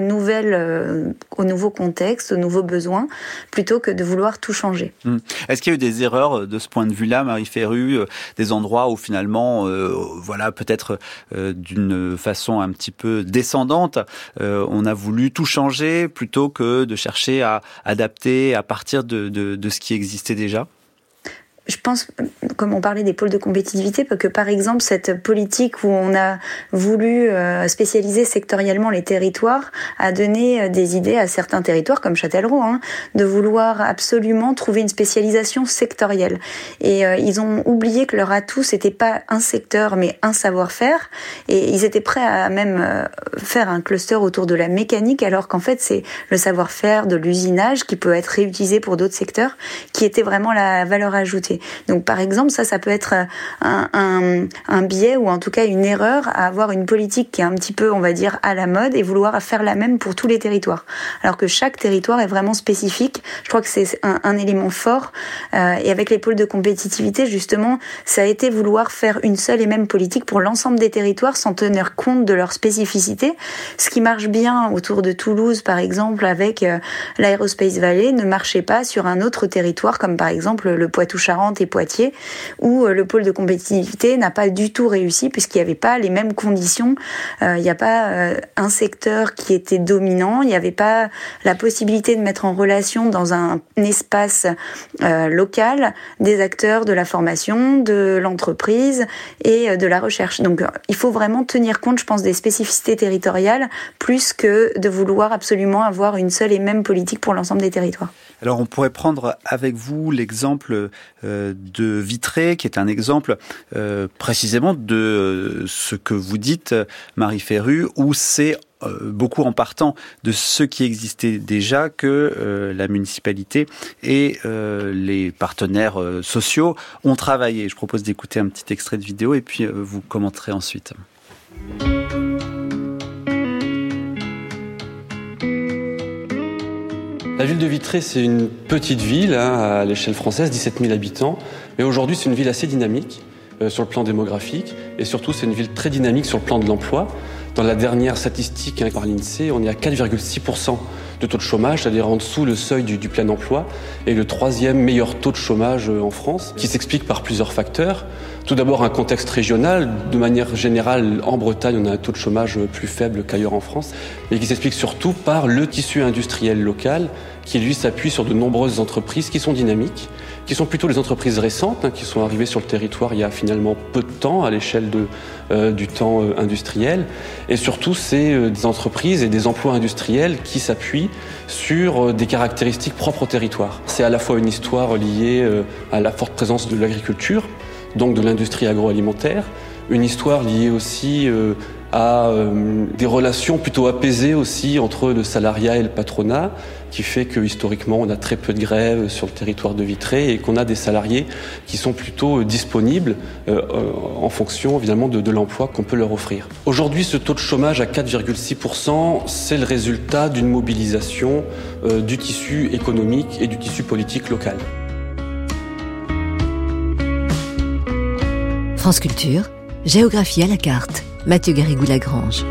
nouveaux contextes, aux nouveaux besoins, plutôt que de vouloir tout changer. Est-ce qu'il y a eu des erreurs de ce point de vue-là, Marie Ferru, des endroits où finalement, peut-être d'une façon un petit peu descendante, on a voulu tout changer plutôt que de chercher à adapter à partir de ce qui existait déjà ? Je pense, comme on parlait des pôles de compétitivité, que par exemple cette politique où on a voulu spécialiser sectoriellement les territoires a donné des idées à certains territoires comme Châtellerault, de vouloir absolument trouver une spécialisation sectorielle. Et ils ont oublié que leur atout c'était pas un secteur mais un savoir-faire. Et ils étaient prêts à même faire un cluster autour de la mécanique, alors qu'en fait c'est le savoir-faire de l'usinage qui peut être réutilisé pour d'autres secteurs, qui était vraiment la valeur ajoutée. Donc par exemple, ça peut être un biais ou en tout cas une erreur à avoir une politique qui est un petit peu, on va dire, à la mode et vouloir faire la même pour tous les territoires. Alors que chaque territoire est vraiment spécifique. Je crois que c'est un élément fort. Et avec les pôles de compétitivité, justement, ça a été vouloir faire une seule et même politique pour l'ensemble des territoires sans tenir compte de leur spécificité. Ce qui marche bien autour de Toulouse, par exemple, avec l'Aerospace Valley, ne marchait pas sur un autre territoire, comme par exemple le Poitou-Charentes et Poitiers, où le pôle de compétitivité n'a pas du tout réussi puisqu'il n'y avait pas les mêmes conditions. Il n'y a pas un secteur qui était dominant, il n'y avait pas la possibilité de mettre en relation dans un espace local des acteurs de la formation, de l'entreprise et de la recherche. Donc il faut vraiment tenir compte, je pense, des spécificités territoriales plus que de vouloir absolument avoir une seule et même politique pour l'ensemble des territoires. Alors on pourrait prendre avec vous l'exemple de Vitré, qui est un exemple précisément de ce que vous dites, Marie Ferru, où c'est beaucoup en partant de ce qui existait déjà que la municipalité et les partenaires sociaux ont travaillé. Je propose d'écouter un petit extrait de vidéo et puis vous commenterez ensuite. La ville de Vitré, c'est une petite ville à l'échelle française, 17 000 habitants. Mais aujourd'hui, c'est une ville assez dynamique sur le plan démographique. Et surtout, c'est une ville très dynamique sur le plan de l'emploi. Dans la dernière statistique par l'INSEE, on est à 4,6% de taux de chômage, c'est-à-dire en dessous le seuil du plein emploi, et le 3e meilleur taux de chômage en France, qui s'explique par plusieurs facteurs. Tout d'abord, un contexte régional. De manière générale, en Bretagne, on a un taux de chômage plus faible qu'ailleurs en France, mais qui s'explique surtout par le tissu industriel local, qui lui s'appuie sur de nombreuses entreprises qui sont dynamiques, qui sont plutôt les entreprises récentes, qui sont arrivées sur le territoire il y a finalement peu de temps à l'échelle du temps industriel. Et surtout, c'est des entreprises et des emplois industriels qui s'appuient sur des caractéristiques propres au territoire. C'est à la fois une histoire liée à la forte présence de l'agriculture, donc de l'industrie agroalimentaire, une histoire liée aussi à des relations plutôt apaisées aussi entre le salariat et le patronat, qui fait que historiquement on a très peu de grèves sur le territoire de Vitré et qu'on a des salariés qui sont plutôt disponibles en fonction évidemment de l'emploi qu'on peut leur offrir. Aujourd'hui, ce taux de chômage à 4,6%, c'est le résultat d'une mobilisation du tissu économique et du tissu politique local. France Culture, géographie à la carte. Mathieu Garrigou-Lagrange.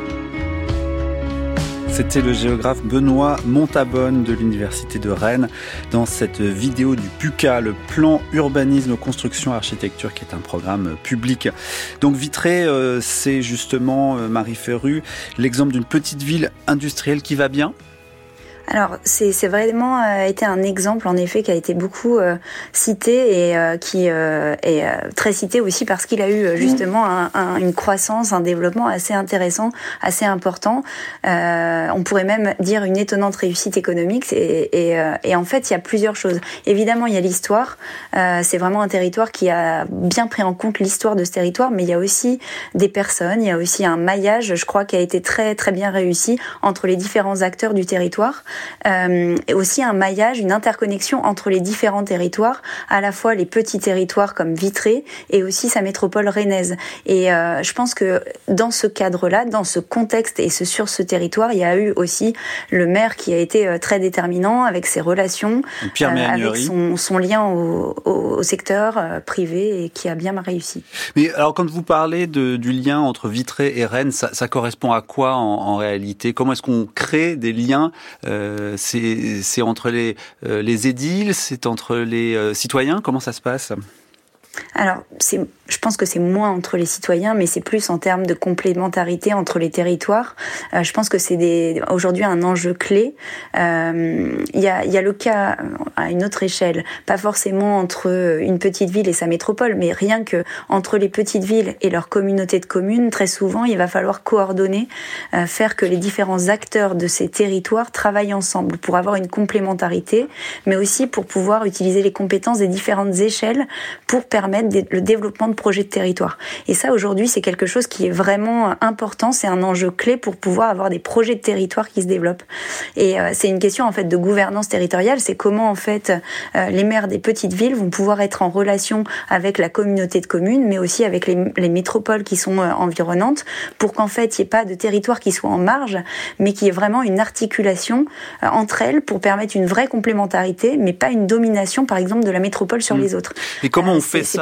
C'était le géographe Benoît Montabonne de l'Université de Rennes dans cette vidéo du PUCA, le plan urbanisme, construction, architecture, qui est un programme public. Donc Vitré, c'est justement, Marie Ferru, l'exemple d'une petite ville industrielle qui va bien ? Alors, c'est vraiment été un exemple, en effet, qui a été beaucoup cité et qui est très cité aussi parce qu'il a eu justement une croissance, un développement assez intéressant, assez important. On pourrait même dire une étonnante réussite économique. Et en fait, il y a plusieurs choses. Évidemment, il y a l'histoire. C'est vraiment un territoire qui a bien pris en compte l'histoire de ce territoire, mais il y a aussi des personnes, il y a aussi un maillage, je crois, qui a été très très bien réussi entre les différents acteurs du territoire. Et aussi un maillage, une interconnexion entre les différents territoires, à la fois les petits territoires comme Vitré et aussi sa métropole rennaise. Et je pense que dans ce cadre-là, dans ce contexte et sur ce territoire, il y a eu aussi le maire qui a été très déterminant avec ses relations, avec son lien au secteur privé et qui a bien réussi. Mais alors quand vous parlez du lien entre Vitré et Rennes, ça correspond à quoi en réalité ? Comment est-ce qu'on crée des liens ? C'est entre les édiles, c'est entre les citoyens. Comment ça se passe ? Alors, je pense que c'est moins entre les citoyens, mais c'est plus en termes de complémentarité entre les territoires. Je pense que c'est aujourd'hui un enjeu clé. Il y a le cas à une autre échelle, pas forcément entre une petite ville et sa métropole, mais rien que entre les petites villes et leur communauté de communes, très souvent, il va falloir coordonner, faire que les différents acteurs de ces territoires travaillent ensemble pour avoir une complémentarité, mais aussi pour pouvoir utiliser les compétences des différentes échelles pour permettre le développement de projets de territoire. Et ça, aujourd'hui, c'est quelque chose qui est vraiment important. C'est un enjeu clé pour pouvoir avoir des projets de territoire qui se développent. Et c'est une question, en fait, de gouvernance territoriale. C'est comment, en fait, les maires des petites villes vont pouvoir être en relation avec la communauté de communes, mais aussi avec les métropoles qui sont environnantes, pour qu'en fait, il n'y ait pas de territoire qui soit en marge, mais qu'il y ait vraiment une articulation entre elles pour permettre une vraie complémentarité, mais pas une domination, par exemple, de la métropole sur les autres. Et comment on fait ça ?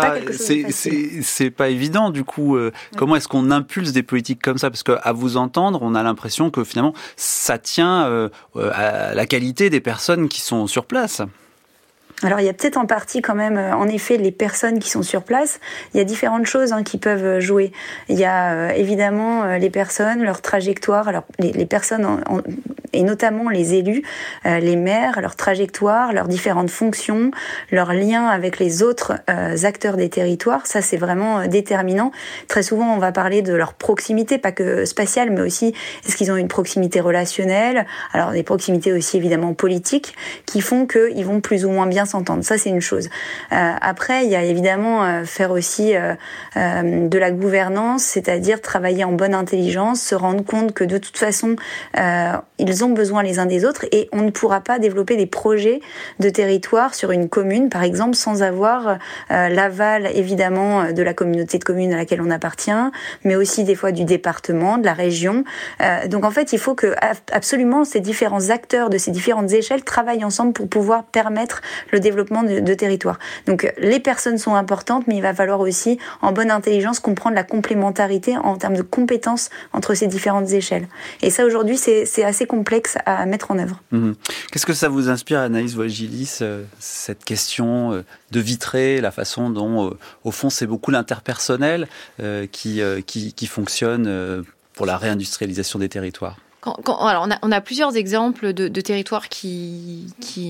C'est pas évident, du coup. Comment est-ce qu'on impulse des politiques comme ça ? Parce qu'à vous entendre, on a l'impression que finalement, ça tient à la qualité des personnes qui sont sur place. Alors, il y a peut-être en partie quand même, en effet, les personnes qui sont sur place. Il y a différentes choses qui peuvent jouer. Il y a évidemment les personnes, leur trajectoire. Alors, les personnes et notamment les élus, les maires, leur trajectoire, leurs différentes fonctions, leurs liens avec les autres acteurs des territoires. Ça, c'est vraiment déterminant. Très souvent, on va parler de leur proximité, pas que spatiale, mais aussi est-ce qu'ils ont une proximité relationnelle, alors des proximités aussi évidemment politiques, qui font qu'ils vont plus ou moins bien s'entendre. Ça, c'est une chose. Après, il y a évidemment faire aussi de la gouvernance, c'est-à-dire travailler en bonne intelligence, se rendre compte que de toute façon, ils ont besoin les uns des autres et on ne pourra pas développer des projets de territoire sur une commune, par exemple, sans avoir l'aval évidemment de la communauté de communes à laquelle on appartient, mais aussi des fois du département, de la région. Donc en fait, il faut que absolument ces différents acteurs de ces différentes échelles travaillent ensemble pour pouvoir permettre le développement de territoires. Donc les personnes sont importantes, mais il va falloir aussi, en bonne intelligence, comprendre la complémentarité en termes de compétences entre ces différentes échelles. Et ça, aujourd'hui, c'est assez complexe à mettre en œuvre. Qu'est-ce que ça vous inspire, Anaïs Voigilis, cette question de Vitré, la façon dont, au fond, c'est beaucoup l'interpersonnel qui fonctionne pour la réindustrialisation des territoires? Alors, on a plusieurs exemples de territoires qui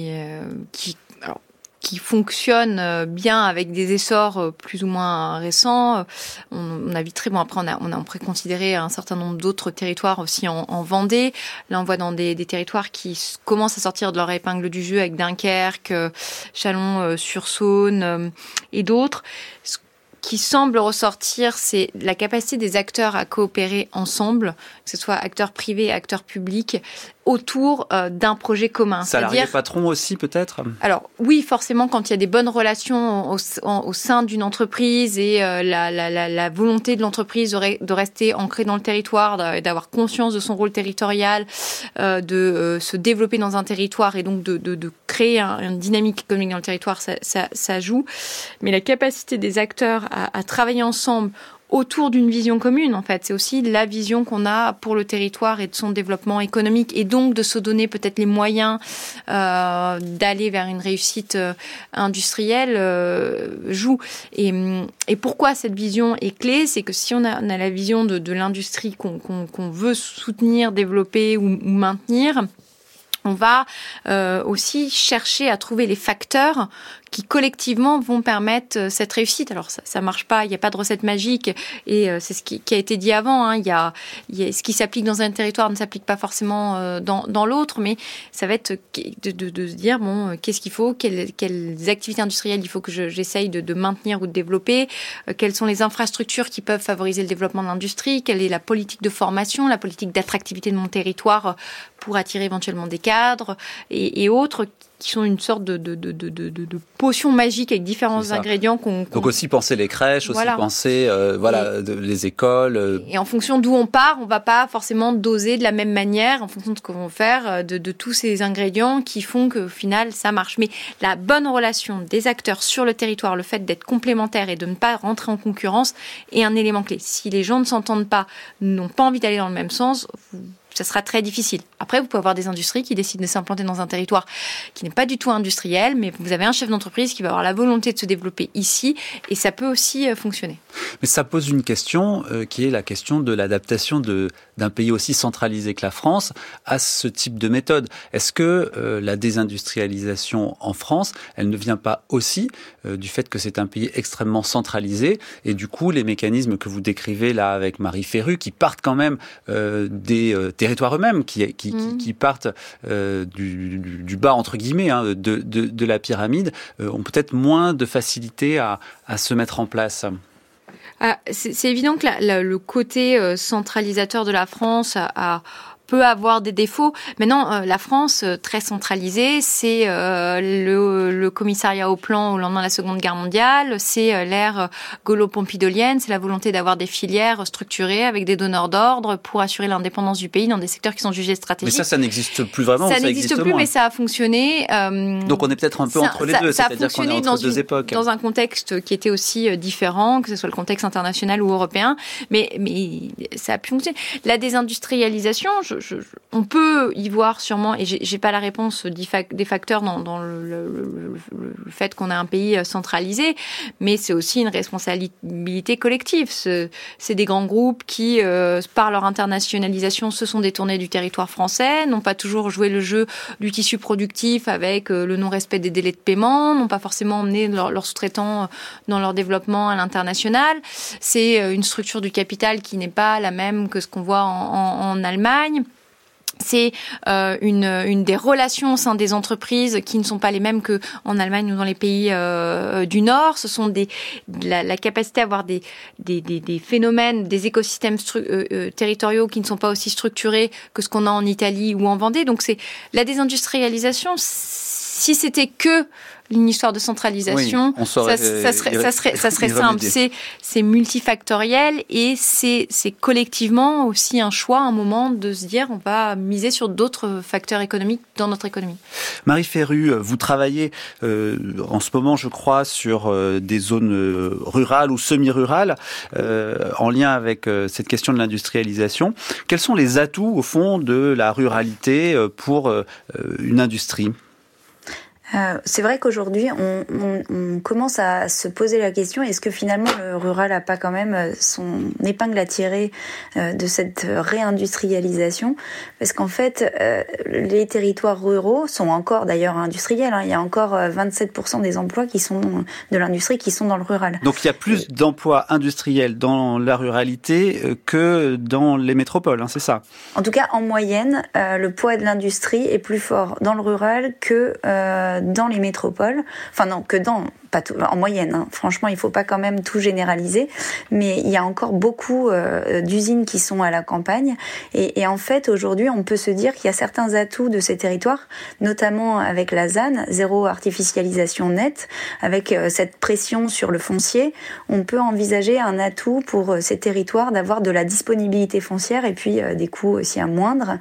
fonctionnent bien avec des essors plus ou moins récents. On a Vitré, bon après on pourrait considérer un certain nombre d'autres territoires aussi en Vendée. Là on voit dans des territoires qui commencent à sortir de leur épingle du jeu avec Dunkerque, Chalon-sur-Saône et d'autres. Ce qui semble ressortir, c'est la capacité des acteurs à coopérer ensemble, que ce soit acteurs privés, acteurs publics, autour d'un projet commun. Salariés patrons aussi, peut-être? Alors, oui, forcément, quand il y a des bonnes relations au sein d'une entreprise et la volonté de l'entreprise de rester ancrée dans le territoire, d'avoir conscience de son rôle territorial, de se développer dans un territoire et donc de créer une dynamique économique dans le territoire, ça joue. Mais la capacité des acteurs à travailler ensemble autour d'une vision commune, en fait. C'est aussi la vision qu'on a pour le territoire et de son développement économique et donc de se donner peut-être les moyens d'aller vers une réussite industrielle joue. Et pourquoi cette vision est clé? C'est que si on a la vision de l'industrie qu'on veut soutenir, développer ou maintenir, on va aussi chercher à trouver les facteurs qui collectivement vont permettre cette réussite. Alors ça marche pas, il n'y a pas de recette magique et c'est ce qui a été dit avant. Hein. Il y a ce qui s'applique dans un territoire ne s'applique pas forcément dans l'autre, mais ça va être de se dire bon, qu'est-ce qu'il faut, quelles activités industrielles il faut que j'essaye de maintenir ou de développer, quelles sont les infrastructures qui peuvent favoriser le développement de l'industrie, quelle est la politique de formation, la politique d'attractivité de mon territoire pour attirer éventuellement des cadres et autres qui sont une sorte de potion magique avec différents ingrédients Donc aussi penser les crèches, aussi penser les écoles. Et en fonction d'où on part, on va pas forcément doser de la même manière en fonction de ce qu'on va faire, de tous ces ingrédients qui font qu'au final ça marche. Mais la bonne relation des acteurs sur le territoire, le fait d'être complémentaires et de ne pas rentrer en concurrence est un élément clé. Si les gens ne s'entendent pas, n'ont pas envie d'aller dans le même sens, ça sera très difficile. Après, vous pouvez avoir des industries qui décident de s'implanter dans un territoire qui n'est pas du tout industriel, mais vous avez un chef d'entreprise qui va avoir la volonté de se développer ici, et ça peut aussi fonctionner. Mais ça pose une question qui est la question de l'adaptation d'un pays aussi centralisé que la France à ce type de méthode. Est-ce que la désindustrialisation en France, elle ne vient pas aussi du fait que c'est un pays extrêmement centralisé, et du coup, les mécanismes que vous décrivez là avec Marie Ferru, qui partent quand même des territoires eux-mêmes, qui partent du bas, entre guillemets, hein, de la pyramide, ont peut-être moins de facilité à se mettre en place. C'est évident que le côté centralisateur de la France peut avoir des défauts. Maintenant, la France, très centralisée, c'est le commissariat au plan au lendemain de la Seconde Guerre mondiale, c'est l'ère gaulo-pompidolienne, c'est la volonté d'avoir des filières structurées avec des donneurs d'ordre pour assurer l'indépendance du pays dans des secteurs qui sont jugés stratégiques. Mais ça n'existe plus vraiment. Ça n'existe plus, mais ça a fonctionné. Donc on est peut-être un peu entre les deux, c'est-à-dire qu'on est entre deux époques. Dans un contexte qui était aussi différent, que ce soit le contexte international ou européen, mais ça a pu fonctionner. La désindustrialisation, on peut y voir sûrement, et j'ai pas la réponse des facteurs dans le fait qu'on a un pays centralisé, mais c'est aussi une responsabilité collective. C'est des grands groupes qui, par leur internationalisation, se sont détournés du territoire français, n'ont pas toujours joué le jeu du tissu productif avec le non-respect des délais de paiement, n'ont pas forcément emmené leurs sous-traitants dans leur développement à l'international. C'est une structure du capital qui n'est pas la même que ce qu'on voit en Allemagne. C'est une des relations au sein des entreprises qui ne sont pas les mêmes qu'en Allemagne ou dans les pays du Nord. Ce sont la capacité à avoir des phénomènes, des écosystèmes territoriaux qui ne sont pas aussi structurés que ce qu'on a en Italie ou en Vendée. Donc c'est la désindustrialisation. Si c'était que une histoire de centralisation, oui, ça serait simple. C'est multifactoriel et c'est collectivement aussi un choix, un moment de se dire on va miser sur d'autres facteurs économiques dans notre économie. Marie Ferru, vous travaillez en ce moment, je crois, sur des zones rurales ou semi-rurales en lien avec cette question de l'industrialisation. Quels sont les atouts, au fond, de la ruralité pour une industrie ? C'est vrai qu'aujourd'hui, on commence à se poser la question, est-ce que finalement le rural n'a pas quand même son épingle à tirer de cette réindustrialisation ? Parce qu'en fait, les territoires ruraux sont encore d'ailleurs industriels. Il y a encore 27% des emplois qui sont de l'industrie qui sont dans le rural. Donc il y a plus d'emplois industriels dans la ruralité que dans les métropoles, c'est ça ? En tout cas, en moyenne, le poids de l'industrie est plus fort dans le rural que dans les métropoles, pas tout, en moyenne. Franchement, il ne faut pas quand même tout généraliser, mais il y a encore beaucoup d'usines qui sont à la campagne. Et en fait, aujourd'hui, on peut se dire qu'il y a certains atouts de ces territoires, notamment avec la ZAN, zéro artificialisation nette, avec cette pression sur le foncier. On peut envisager un atout pour ces territoires d'avoir de la disponibilité foncière et puis des coûts aussi à moindre.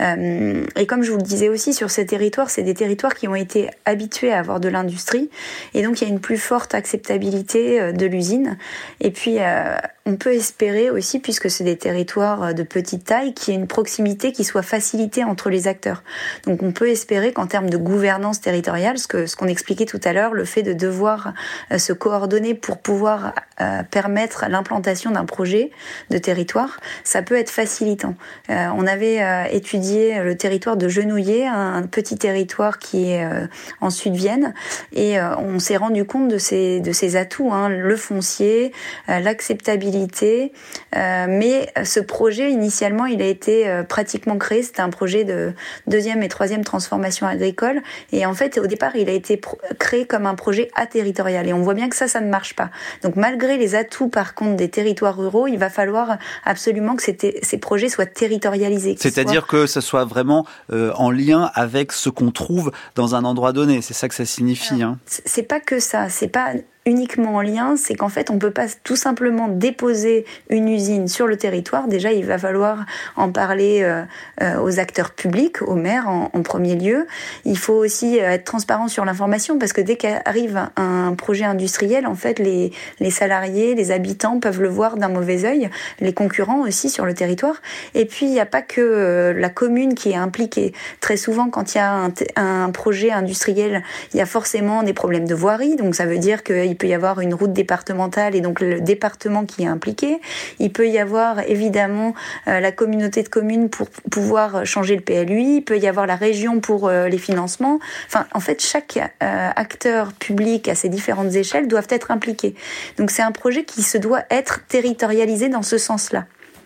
Et comme je vous le disais aussi, sur ces territoires, c'est des territoires qui ont été habitués à avoir de l'industrie. Et donc, il y a une plus forte acceptabilité de l'usine. Et puis, on peut espérer aussi, puisque c'est des territoires de petite taille, qu'il y ait une proximité qui soit facilitée entre les acteurs. Donc, on peut espérer qu'en termes de gouvernance territoriale, ce qu'on expliquait tout à l'heure, le fait de devoir se coordonner pour pouvoir permettre l'implantation d'un projet de territoire, ça peut être facilitant. On avait étudié le territoire de Genouillé, un petit territoire qui est en Sud-Vienne, et on s'est rendu compte de ces atouts, le foncier, l'acceptabilité, mais ce projet initialement il a été pratiquement créé, c'était un projet de 2e et 3e transformation agricole, et en fait au départ il a été créé comme un projet aterritorial, et on voit bien que ça ne marche pas. Donc malgré les atouts par contre des territoires ruraux, il va falloir absolument que ces projets soient territorialisés. C'est-à-dire que ça soit vraiment en lien avec ce qu'on trouve dans un endroit donné, c'est ça que ça signifie. C'est pas que ça, c'est pas uniquement en lien, c'est qu'en fait, on peut pas tout simplement déposer une usine sur le territoire. Déjà, il va falloir en parler aux acteurs publics, aux maires en premier lieu. Il faut aussi être transparent sur l'information, parce que dès qu'arrive un projet industriel, en fait, les salariés, les habitants peuvent le voir d'un mauvais œil, les concurrents aussi sur le territoire. Et puis, il n'y a pas que la commune qui est impliquée. Très souvent, quand il y a un projet industriel, il y a forcément des problèmes de voirie, donc ça veut dire qu'il peut y avoir une route départementale et donc le département qui est impliqué. Il peut y avoir évidemment la communauté de communes pour pouvoir changer le PLUI. Il peut y avoir la région pour les financements. Enfin, en fait, chaque acteur public à ces différentes échelles doivent être impliqués. Donc c'est un projet qui se doit être territorialisé dans ce sens-là.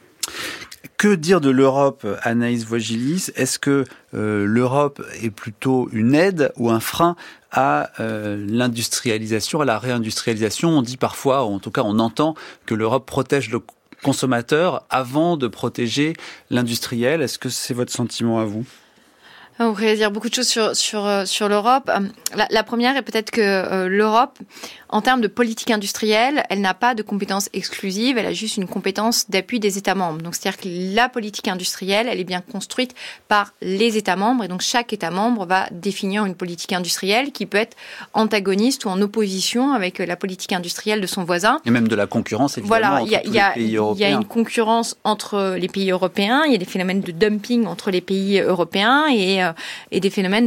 Que dire de l'Europe, Anaïs Voigilis ? Est-ce que l'Europe est plutôt une aide ou un frein à l'industrialisation, à la réindustrialisation ? On dit parfois, en tout cas on entend, que l'Europe protège le consommateur avant de protéger l'industriel. Est-ce que c'est votre sentiment à vous ? On pourrait dire beaucoup de choses sur l'Europe. La première est peut-être que l'Europe, en termes de politique industrielle, elle n'a pas de compétence exclusive, elle a juste une compétence d'appui des États membres. Donc, c'est-à-dire que la politique industrielle, elle est bien construite par les États membres, et donc chaque État membre va définir une politique industrielle qui peut être antagoniste ou en opposition avec la politique industrielle de son voisin. Et même de la concurrence, évidemment, entre tous les pays européens. Il y a une concurrence entre les pays européens, il y a des phénomènes de dumping entre les pays européens et des phénomènes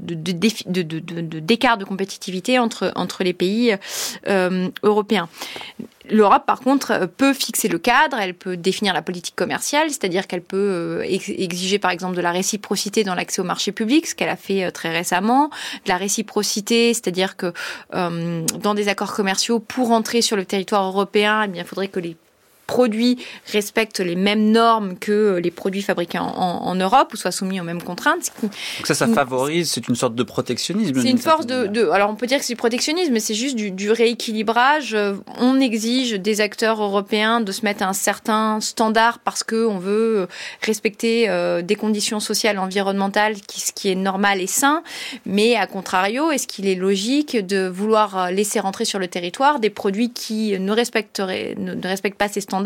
d'écart de compétitivité entre les pays européens. L'Europe, par contre, peut fixer le cadre, elle peut définir la politique commerciale, c'est-à-dire qu'elle peut exiger, par exemple, de la réciprocité dans l'accès au marché public, ce qu'elle a fait très récemment. De la réciprocité, c'est-à-dire que dans des accords commerciaux, pour entrer sur le territoire européen, eh bien, il faudrait que les produits respectent les mêmes normes que les produits fabriqués en Europe ou soient soumis aux mêmes contraintes. Donc ça favorise, c'est une sorte de protectionnisme. C'est une force alors on peut dire que c'est du protectionnisme, mais c'est juste du rééquilibrage. On exige des acteurs européens de se mettre à un certain standard parce qu'on veut respecter des conditions sociales et environnementales, ce qui est normal et sain, mais à contrario, est-ce qu'il est logique de vouloir laisser rentrer sur le territoire des produits qui ne respectent pas ces standards?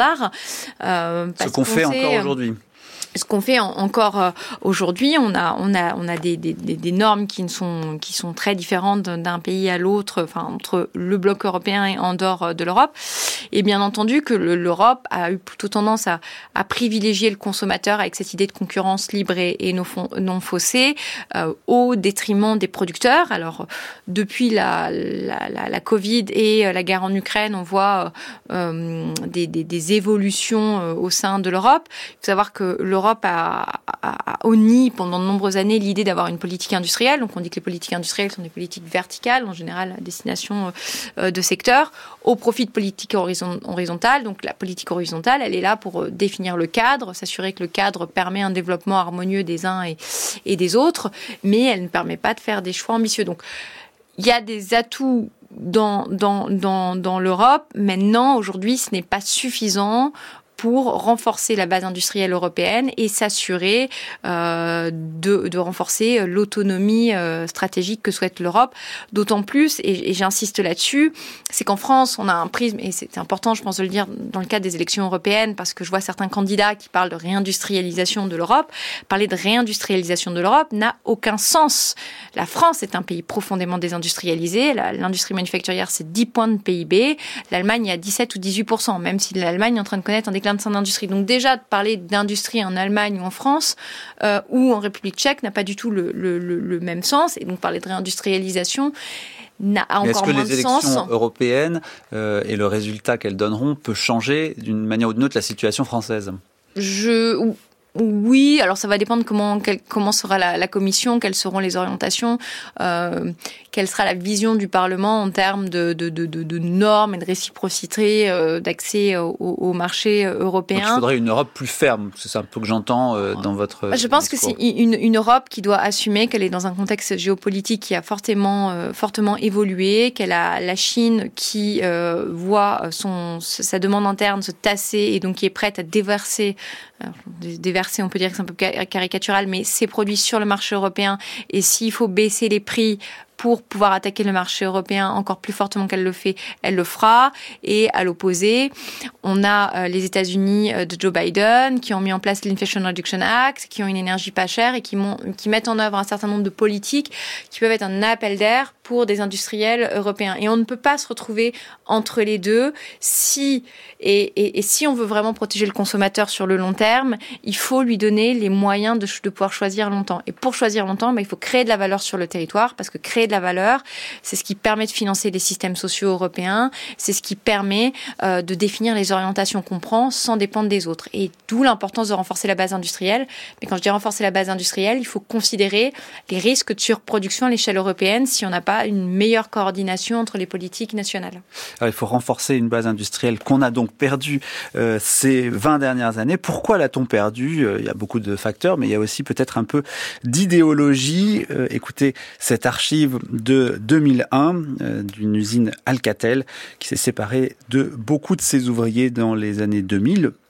Ce qu'on fait encore aujourd'hui. Ce qu'on fait encore aujourd'hui, on a des normes qui sont très différentes d'un pays à l'autre, enfin entre le bloc européen et en dehors de l'Europe. Et bien entendu que l'Europe a eu plutôt tendance à privilégier le consommateur avec cette idée de concurrence libre et non faussée au détriment des producteurs. Alors depuis la Covid et la guerre en Ukraine, on voit des évolutions au sein de l'Europe. Il faut savoir que l'Europe a honni pendant de nombreuses années l'idée d'avoir une politique industrielle. Donc on dit que les politiques industrielles sont des politiques verticales, en général à destination de secteurs, au profit de politiques horizontales. Donc la politique horizontale, elle est là pour définir le cadre, s'assurer que le cadre permet un développement harmonieux des uns et des autres, mais elle ne permet pas de faire des choix ambitieux. Donc il y a des atouts dans l'Europe. Maintenant, aujourd'hui, ce n'est pas suffisant pour renforcer la base industrielle européenne et s'assurer de renforcer l'autonomie stratégique que souhaite l'Europe. D'autant plus, et j'insiste là-dessus, c'est qu'en France, on a un prisme, et c'est important, je pense, de le dire dans le cadre des élections européennes, parce que je vois certains candidats qui parlent de réindustrialisation de l'Europe. Parler de réindustrialisation de l'Europe n'a aucun sens. La France est un pays profondément désindustrialisé. L'industrie manufacturière, c'est 10 points de PIB. L'Allemagne, il y a 17 ou 18%, même si l'Allemagne est en train de connaître un déclin de son industrie. Donc déjà, de parler d'industrie en Allemagne ou en France ou en République tchèque n'a pas du tout le même sens. Et donc parler de réindustrialisation n'a encore moins de sens. Est-ce que les élections européennes et le résultat qu'elles donneront peut changer d'une manière ou d'une autre la situation française ? Oui, alors ça va dépendre comment sera la commission, quelles seront les orientations, quelle sera la vision du Parlement en termes de normes et de réciprocité d'accès au marché européen. Donc il faudrait une Europe plus ferme, c'est un peu que j'entends dans votre Je pense discours. Que c'est une Europe qui doit assumer qu'elle est dans un contexte géopolitique qui a fortement évolué, qu'elle a la Chine qui voit sa demande interne se tasser et donc qui est prête à déverser, on peut dire que c'est un peu caricatural, mais ces produits sur le marché européen, et s'il faut baisser les prix pour pouvoir attaquer le marché européen encore plus fortement qu'elle le fait, elle le fera. Et à l'opposé, on a les États-Unis de Joe Biden qui ont mis en place l'Inflation Reduction Act, qui ont une énergie pas chère et qui mettent en œuvre un certain nombre de politiques qui peuvent être un appel d'air pour des industriels européens. Et on ne peut pas se retrouver entre les deux si on veut vraiment protéger le consommateur sur le long terme, il faut lui donner les moyens de pouvoir choisir longtemps. Et pour choisir longtemps, il faut créer de la valeur sur le territoire, parce que créer de la valeur, c'est ce qui permet de financer les systèmes sociaux européens, c'est ce qui permet de définir les orientations qu'on prend sans dépendre des autres. Et d'où l'importance de renforcer la base industrielle. Mais quand je dis renforcer la base industrielle, il faut considérer les risques de surproduction à l'échelle européenne si on n'a pas une meilleure coordination entre les politiques nationales. Alors, il faut renforcer une base industrielle qu'on a donc perdue ces 20 dernières années. Pourquoi l'a-t-on perdue ? Il y a beaucoup de facteurs, mais il y a aussi peut-être un peu d'idéologie. Écoutez cette archive de 2001 d'une usine Alcatel qui s'est séparée de beaucoup de ses ouvriers dans les années 2000.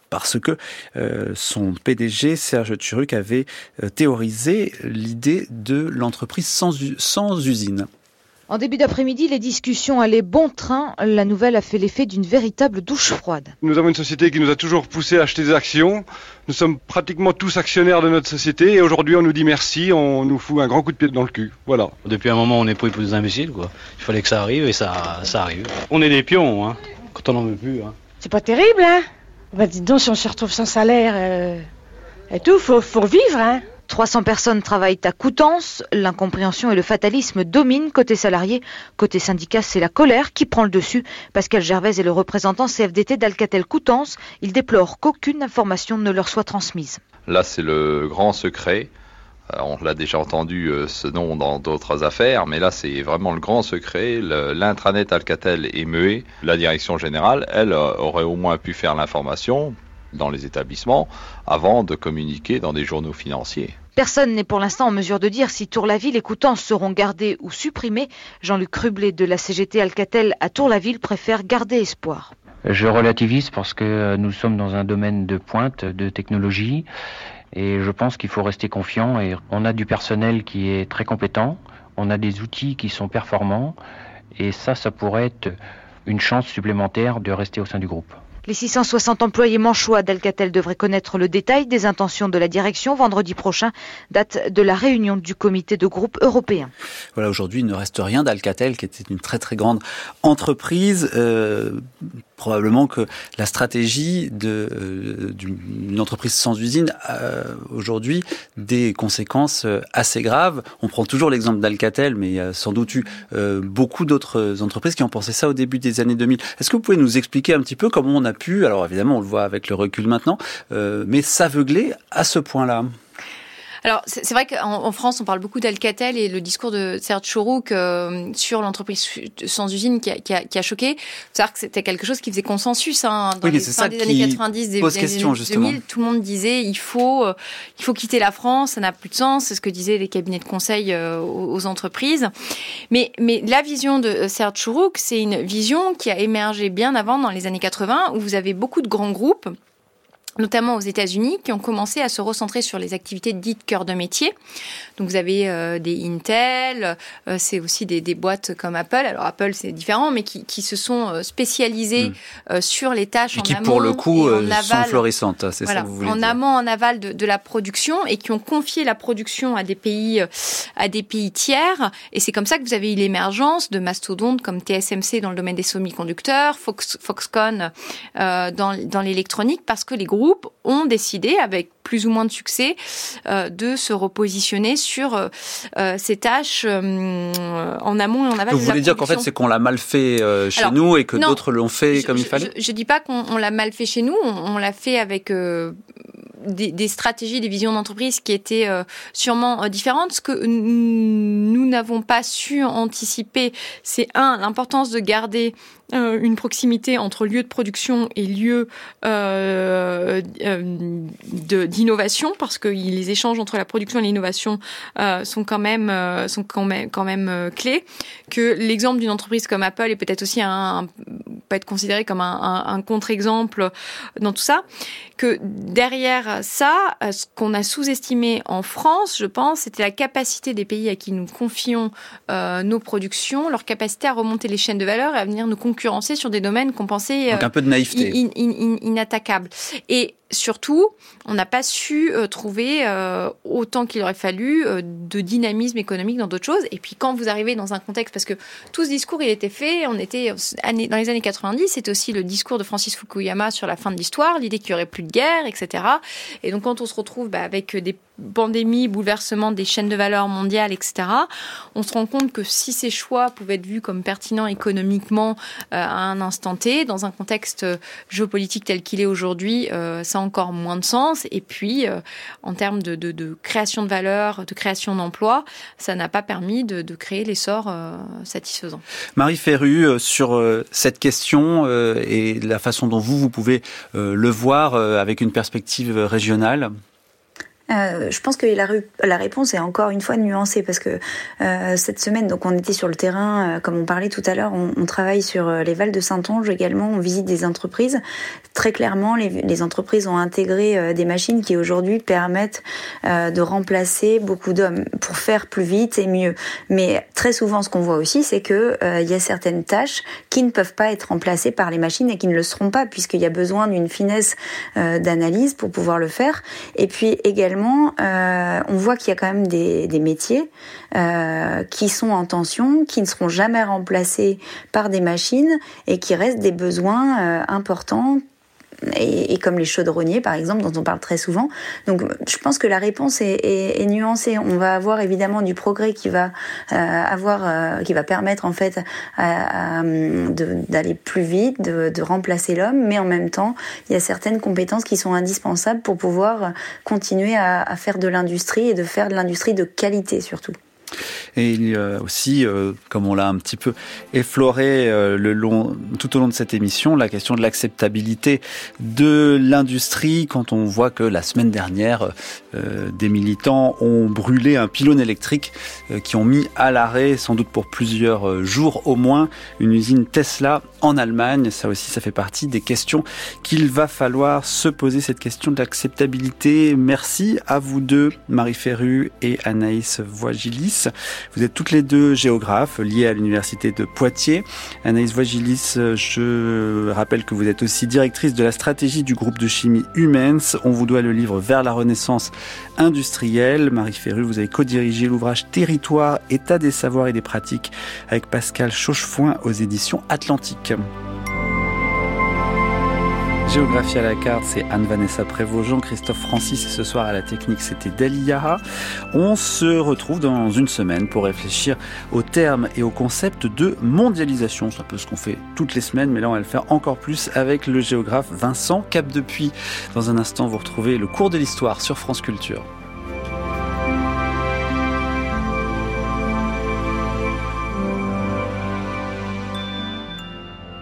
parce que son PDG, Serge Tchuruk, avait théorisé l'idée de l'entreprise sans usine. En début d'après-midi, les discussions allaient bon train. La nouvelle a fait l'effet d'une véritable douche froide. Nous avons une société qui nous a toujours poussé à acheter des actions. Nous sommes pratiquement tous actionnaires de notre société et aujourd'hui on nous dit merci, on nous fout un grand coup de pied dans le cul. Voilà. Depuis un moment on est pris pour des imbéciles, quoi. Il fallait que ça arrive et ça arrive. On est des pions, hein, quand on n'en veut plus. Hein. C'est pas terrible, hein. Bah dis donc, si on se retrouve sans salaire et tout, faut vivre, hein. 300 personnes travaillent à Coutances. L'incompréhension et le fatalisme dominent côté salarié. Côté syndicat, c'est la colère qui prend le dessus. Pascal Gervais est le représentant CFDT d'Alcatel Coutances. Il déplore qu'aucune information ne leur soit transmise. Là, c'est le grand secret. On l'a déjà entendu ce nom dans d'autres affaires, mais là, c'est vraiment le grand secret. L'intranet Alcatel est muet. La direction générale, elle, aurait au moins pu faire l'information dans les établissements avant de communiquer dans des journaux financiers. Personne n'est pour l'instant en mesure de dire si Tour-la-Ville et Coutances seront gardés ou supprimés. Jean-Luc Rublet de la CGT Alcatel à Tour-la-Ville préfère garder espoir. Je relativise parce que nous sommes dans un domaine de pointe, de technologie, et je pense qu'il faut rester confiant. Et on a du personnel qui est très compétent, on a des outils qui sont performants, et ça pourrait être une chance supplémentaire de rester au sein du groupe. Les 660 employés manchois d'Alcatel devraient connaître le détail des intentions de la direction vendredi prochain, date de la réunion du comité de groupe européen. Voilà, aujourd'hui, il ne reste rien d'Alcatel, qui était une très très grande entreprise. Probablement que la stratégie d'une entreprise sans usine a aujourd'hui des conséquences assez graves. On prend toujours l'exemple d'Alcatel, mais il y a sans doute eu beaucoup d'autres entreprises qui ont pensé ça au début des années 2000. Est-ce que vous pouvez nous expliquer un petit peu comment on a pu, alors évidemment on le voit avec le recul maintenant, mais s'aveugler à ce point-là? Alors, c'est vrai qu'en France, on parle beaucoup d'Alcatel et le discours de Serge Tchuruk sur l'entreprise sans usine qui a choqué. Il faut savoir que c'était quelque chose qui faisait consensus dans les fins des années 90, des années 2000. Tout le monde disait il faut quitter la France, ça n'a plus de sens. C'est ce que disaient les cabinets de conseil aux entreprises. Mais la vision de Serge Tchuruk, c'est une vision qui a émergé bien avant, dans les années 80, où vous avez beaucoup de grands groupes, notamment aux États-Unis, qui ont commencé à se recentrer sur les activités dites cœur de métier. Donc vous avez des Intel, c'est aussi des boîtes comme Apple. Alors Apple c'est différent, mais qui se sont spécialisées sur les tâches en amont et en aval. Qui pour le coup sont florissantes, c'est ça que vous voulez dire. En amont, en aval de la production, et qui ont confié la production à des pays tiers. Et c'est comme ça que vous avez eu l'émergence de mastodontes comme TSMC dans le domaine des semi-conducteurs, Foxconn dans l'électronique, parce que les groupes ont décidé, avec plus ou moins de succès, de se repositionner sur ces tâches en amont et en aval. Vous voulez dire qu'en fait, c'est qu'on l'a mal fait chez nous et que d'autres l'ont fait comme il fallait? Je dis pas qu'on l'a mal fait chez nous, on l'a fait avec des stratégies, des visions d'entreprise qui étaient sûrement différentes. Ce que nous n'avons pas su anticiper, c'est l'importance de garder une proximité entre lieu de production et lieu d'innovation, parce que les échanges entre la production et l'innovation sont quand même clés. Que l'exemple d'une entreprise comme Apple est peut-être aussi peut être considéré comme un contre-exemple dans tout ça. Que derrière ça, ce qu'on a sous-estimé en France, je pense, c'était la capacité des pays à qui nous confions nos productions, leur capacité à remonter les chaînes de valeur et à venir nous concurrencer sur des domaines qu'on pensait donc un peu de naïveté, inattaquables. Et surtout, on n'a pas su trouver autant qu'il aurait fallu de dynamisme économique dans d'autres choses. Et puis quand vous arrivez dans un contexte, parce que tout ce discours il était fait, on était dans les années 90, c'était aussi le discours de Francis Fukuyama sur la fin de l'histoire, l'idée qu'il n'y aurait plus de guerre, etc. Et donc quand on se retrouve avec des pandémies, bouleversements des chaînes de valeur mondiales, etc., on se rend compte que si ces choix pouvaient être vus comme pertinents économiquement à un instant T, dans un contexte géopolitique tel qu'il est aujourd'hui, ça a encore moins de sens. Et puis, en termes de création de valeur, de création d'emplois, ça n'a pas permis de créer l'essor satisfaisant. Marie Ferru, sur cette question et la façon dont vous pouvez le voir avec une perspective régionale. Je pense que la réponse est encore une fois nuancée parce que cette semaine, donc on était sur le terrain, comme on parlait tout à l'heure, on travaille sur les Vals de Saintonge également, on visite des entreprises. Très clairement, les entreprises ont intégré des machines qui aujourd'hui permettent de remplacer beaucoup d'hommes pour faire plus vite et mieux. Mais très souvent, ce qu'on voit aussi, c'est que il y a certaines tâches qui ne peuvent pas être remplacées par les machines et qui ne le seront pas puisqu'il y a besoin d'une finesse d'analyse pour pouvoir le faire. Et puis également, on voit qu'il y a quand même des métiers qui sont en tension, qui ne seront jamais remplacés par des machines et qui restent des besoins importants. Et comme les chaudronniers, par exemple, dont on parle très souvent. Donc, je pense que la réponse est nuancée. On va avoir évidemment du progrès qui va qui va permettre en fait d'aller plus vite, de remplacer l'homme, mais en même temps, il y a certaines compétences qui sont indispensables pour pouvoir continuer à faire de l'industrie et de faire de l'industrie de qualité surtout. Et il y a aussi, comme on l'a un petit peu effleuré tout au long de cette émission, la question de l'acceptabilité de l'industrie quand on voit que la semaine dernière, des militants ont brûlé un pylône électrique qui ont mis à l'arrêt, sans doute pour plusieurs jours au moins, une usine Tesla en Allemagne. Ça aussi, ça fait partie des questions qu'il va falloir se poser, cette question de l'acceptabilité. Merci à vous deux, Marie Ferru et Anaïs Voigilis. Vous êtes toutes les deux géographes liées à l'université de Poitiers. Anaïs Voigilis, je rappelle que vous êtes aussi directrice de la stratégie du groupe de chimie Humens. On vous doit le livre Vers la Renaissance industrielle. Marie Ferru, vous avez co-dirigé l'ouvrage Territoire, état des savoirs et des pratiques avec Pascal Chauchefoin aux éditions Atlantique. Géographie à la carte, c'est Anne-Vanessa Prévost, Jean-Christophe Francis et ce soir à la technique, c'était Dali Yaha. On se retrouve dans une semaine pour réfléchir aux termes et aux concepts de mondialisation. C'est un peu ce qu'on fait toutes les semaines, mais là on va le faire encore plus avec le géographe Vincent Capdepuis. Dans un instant, vous retrouvez le cours de l'histoire sur France Culture.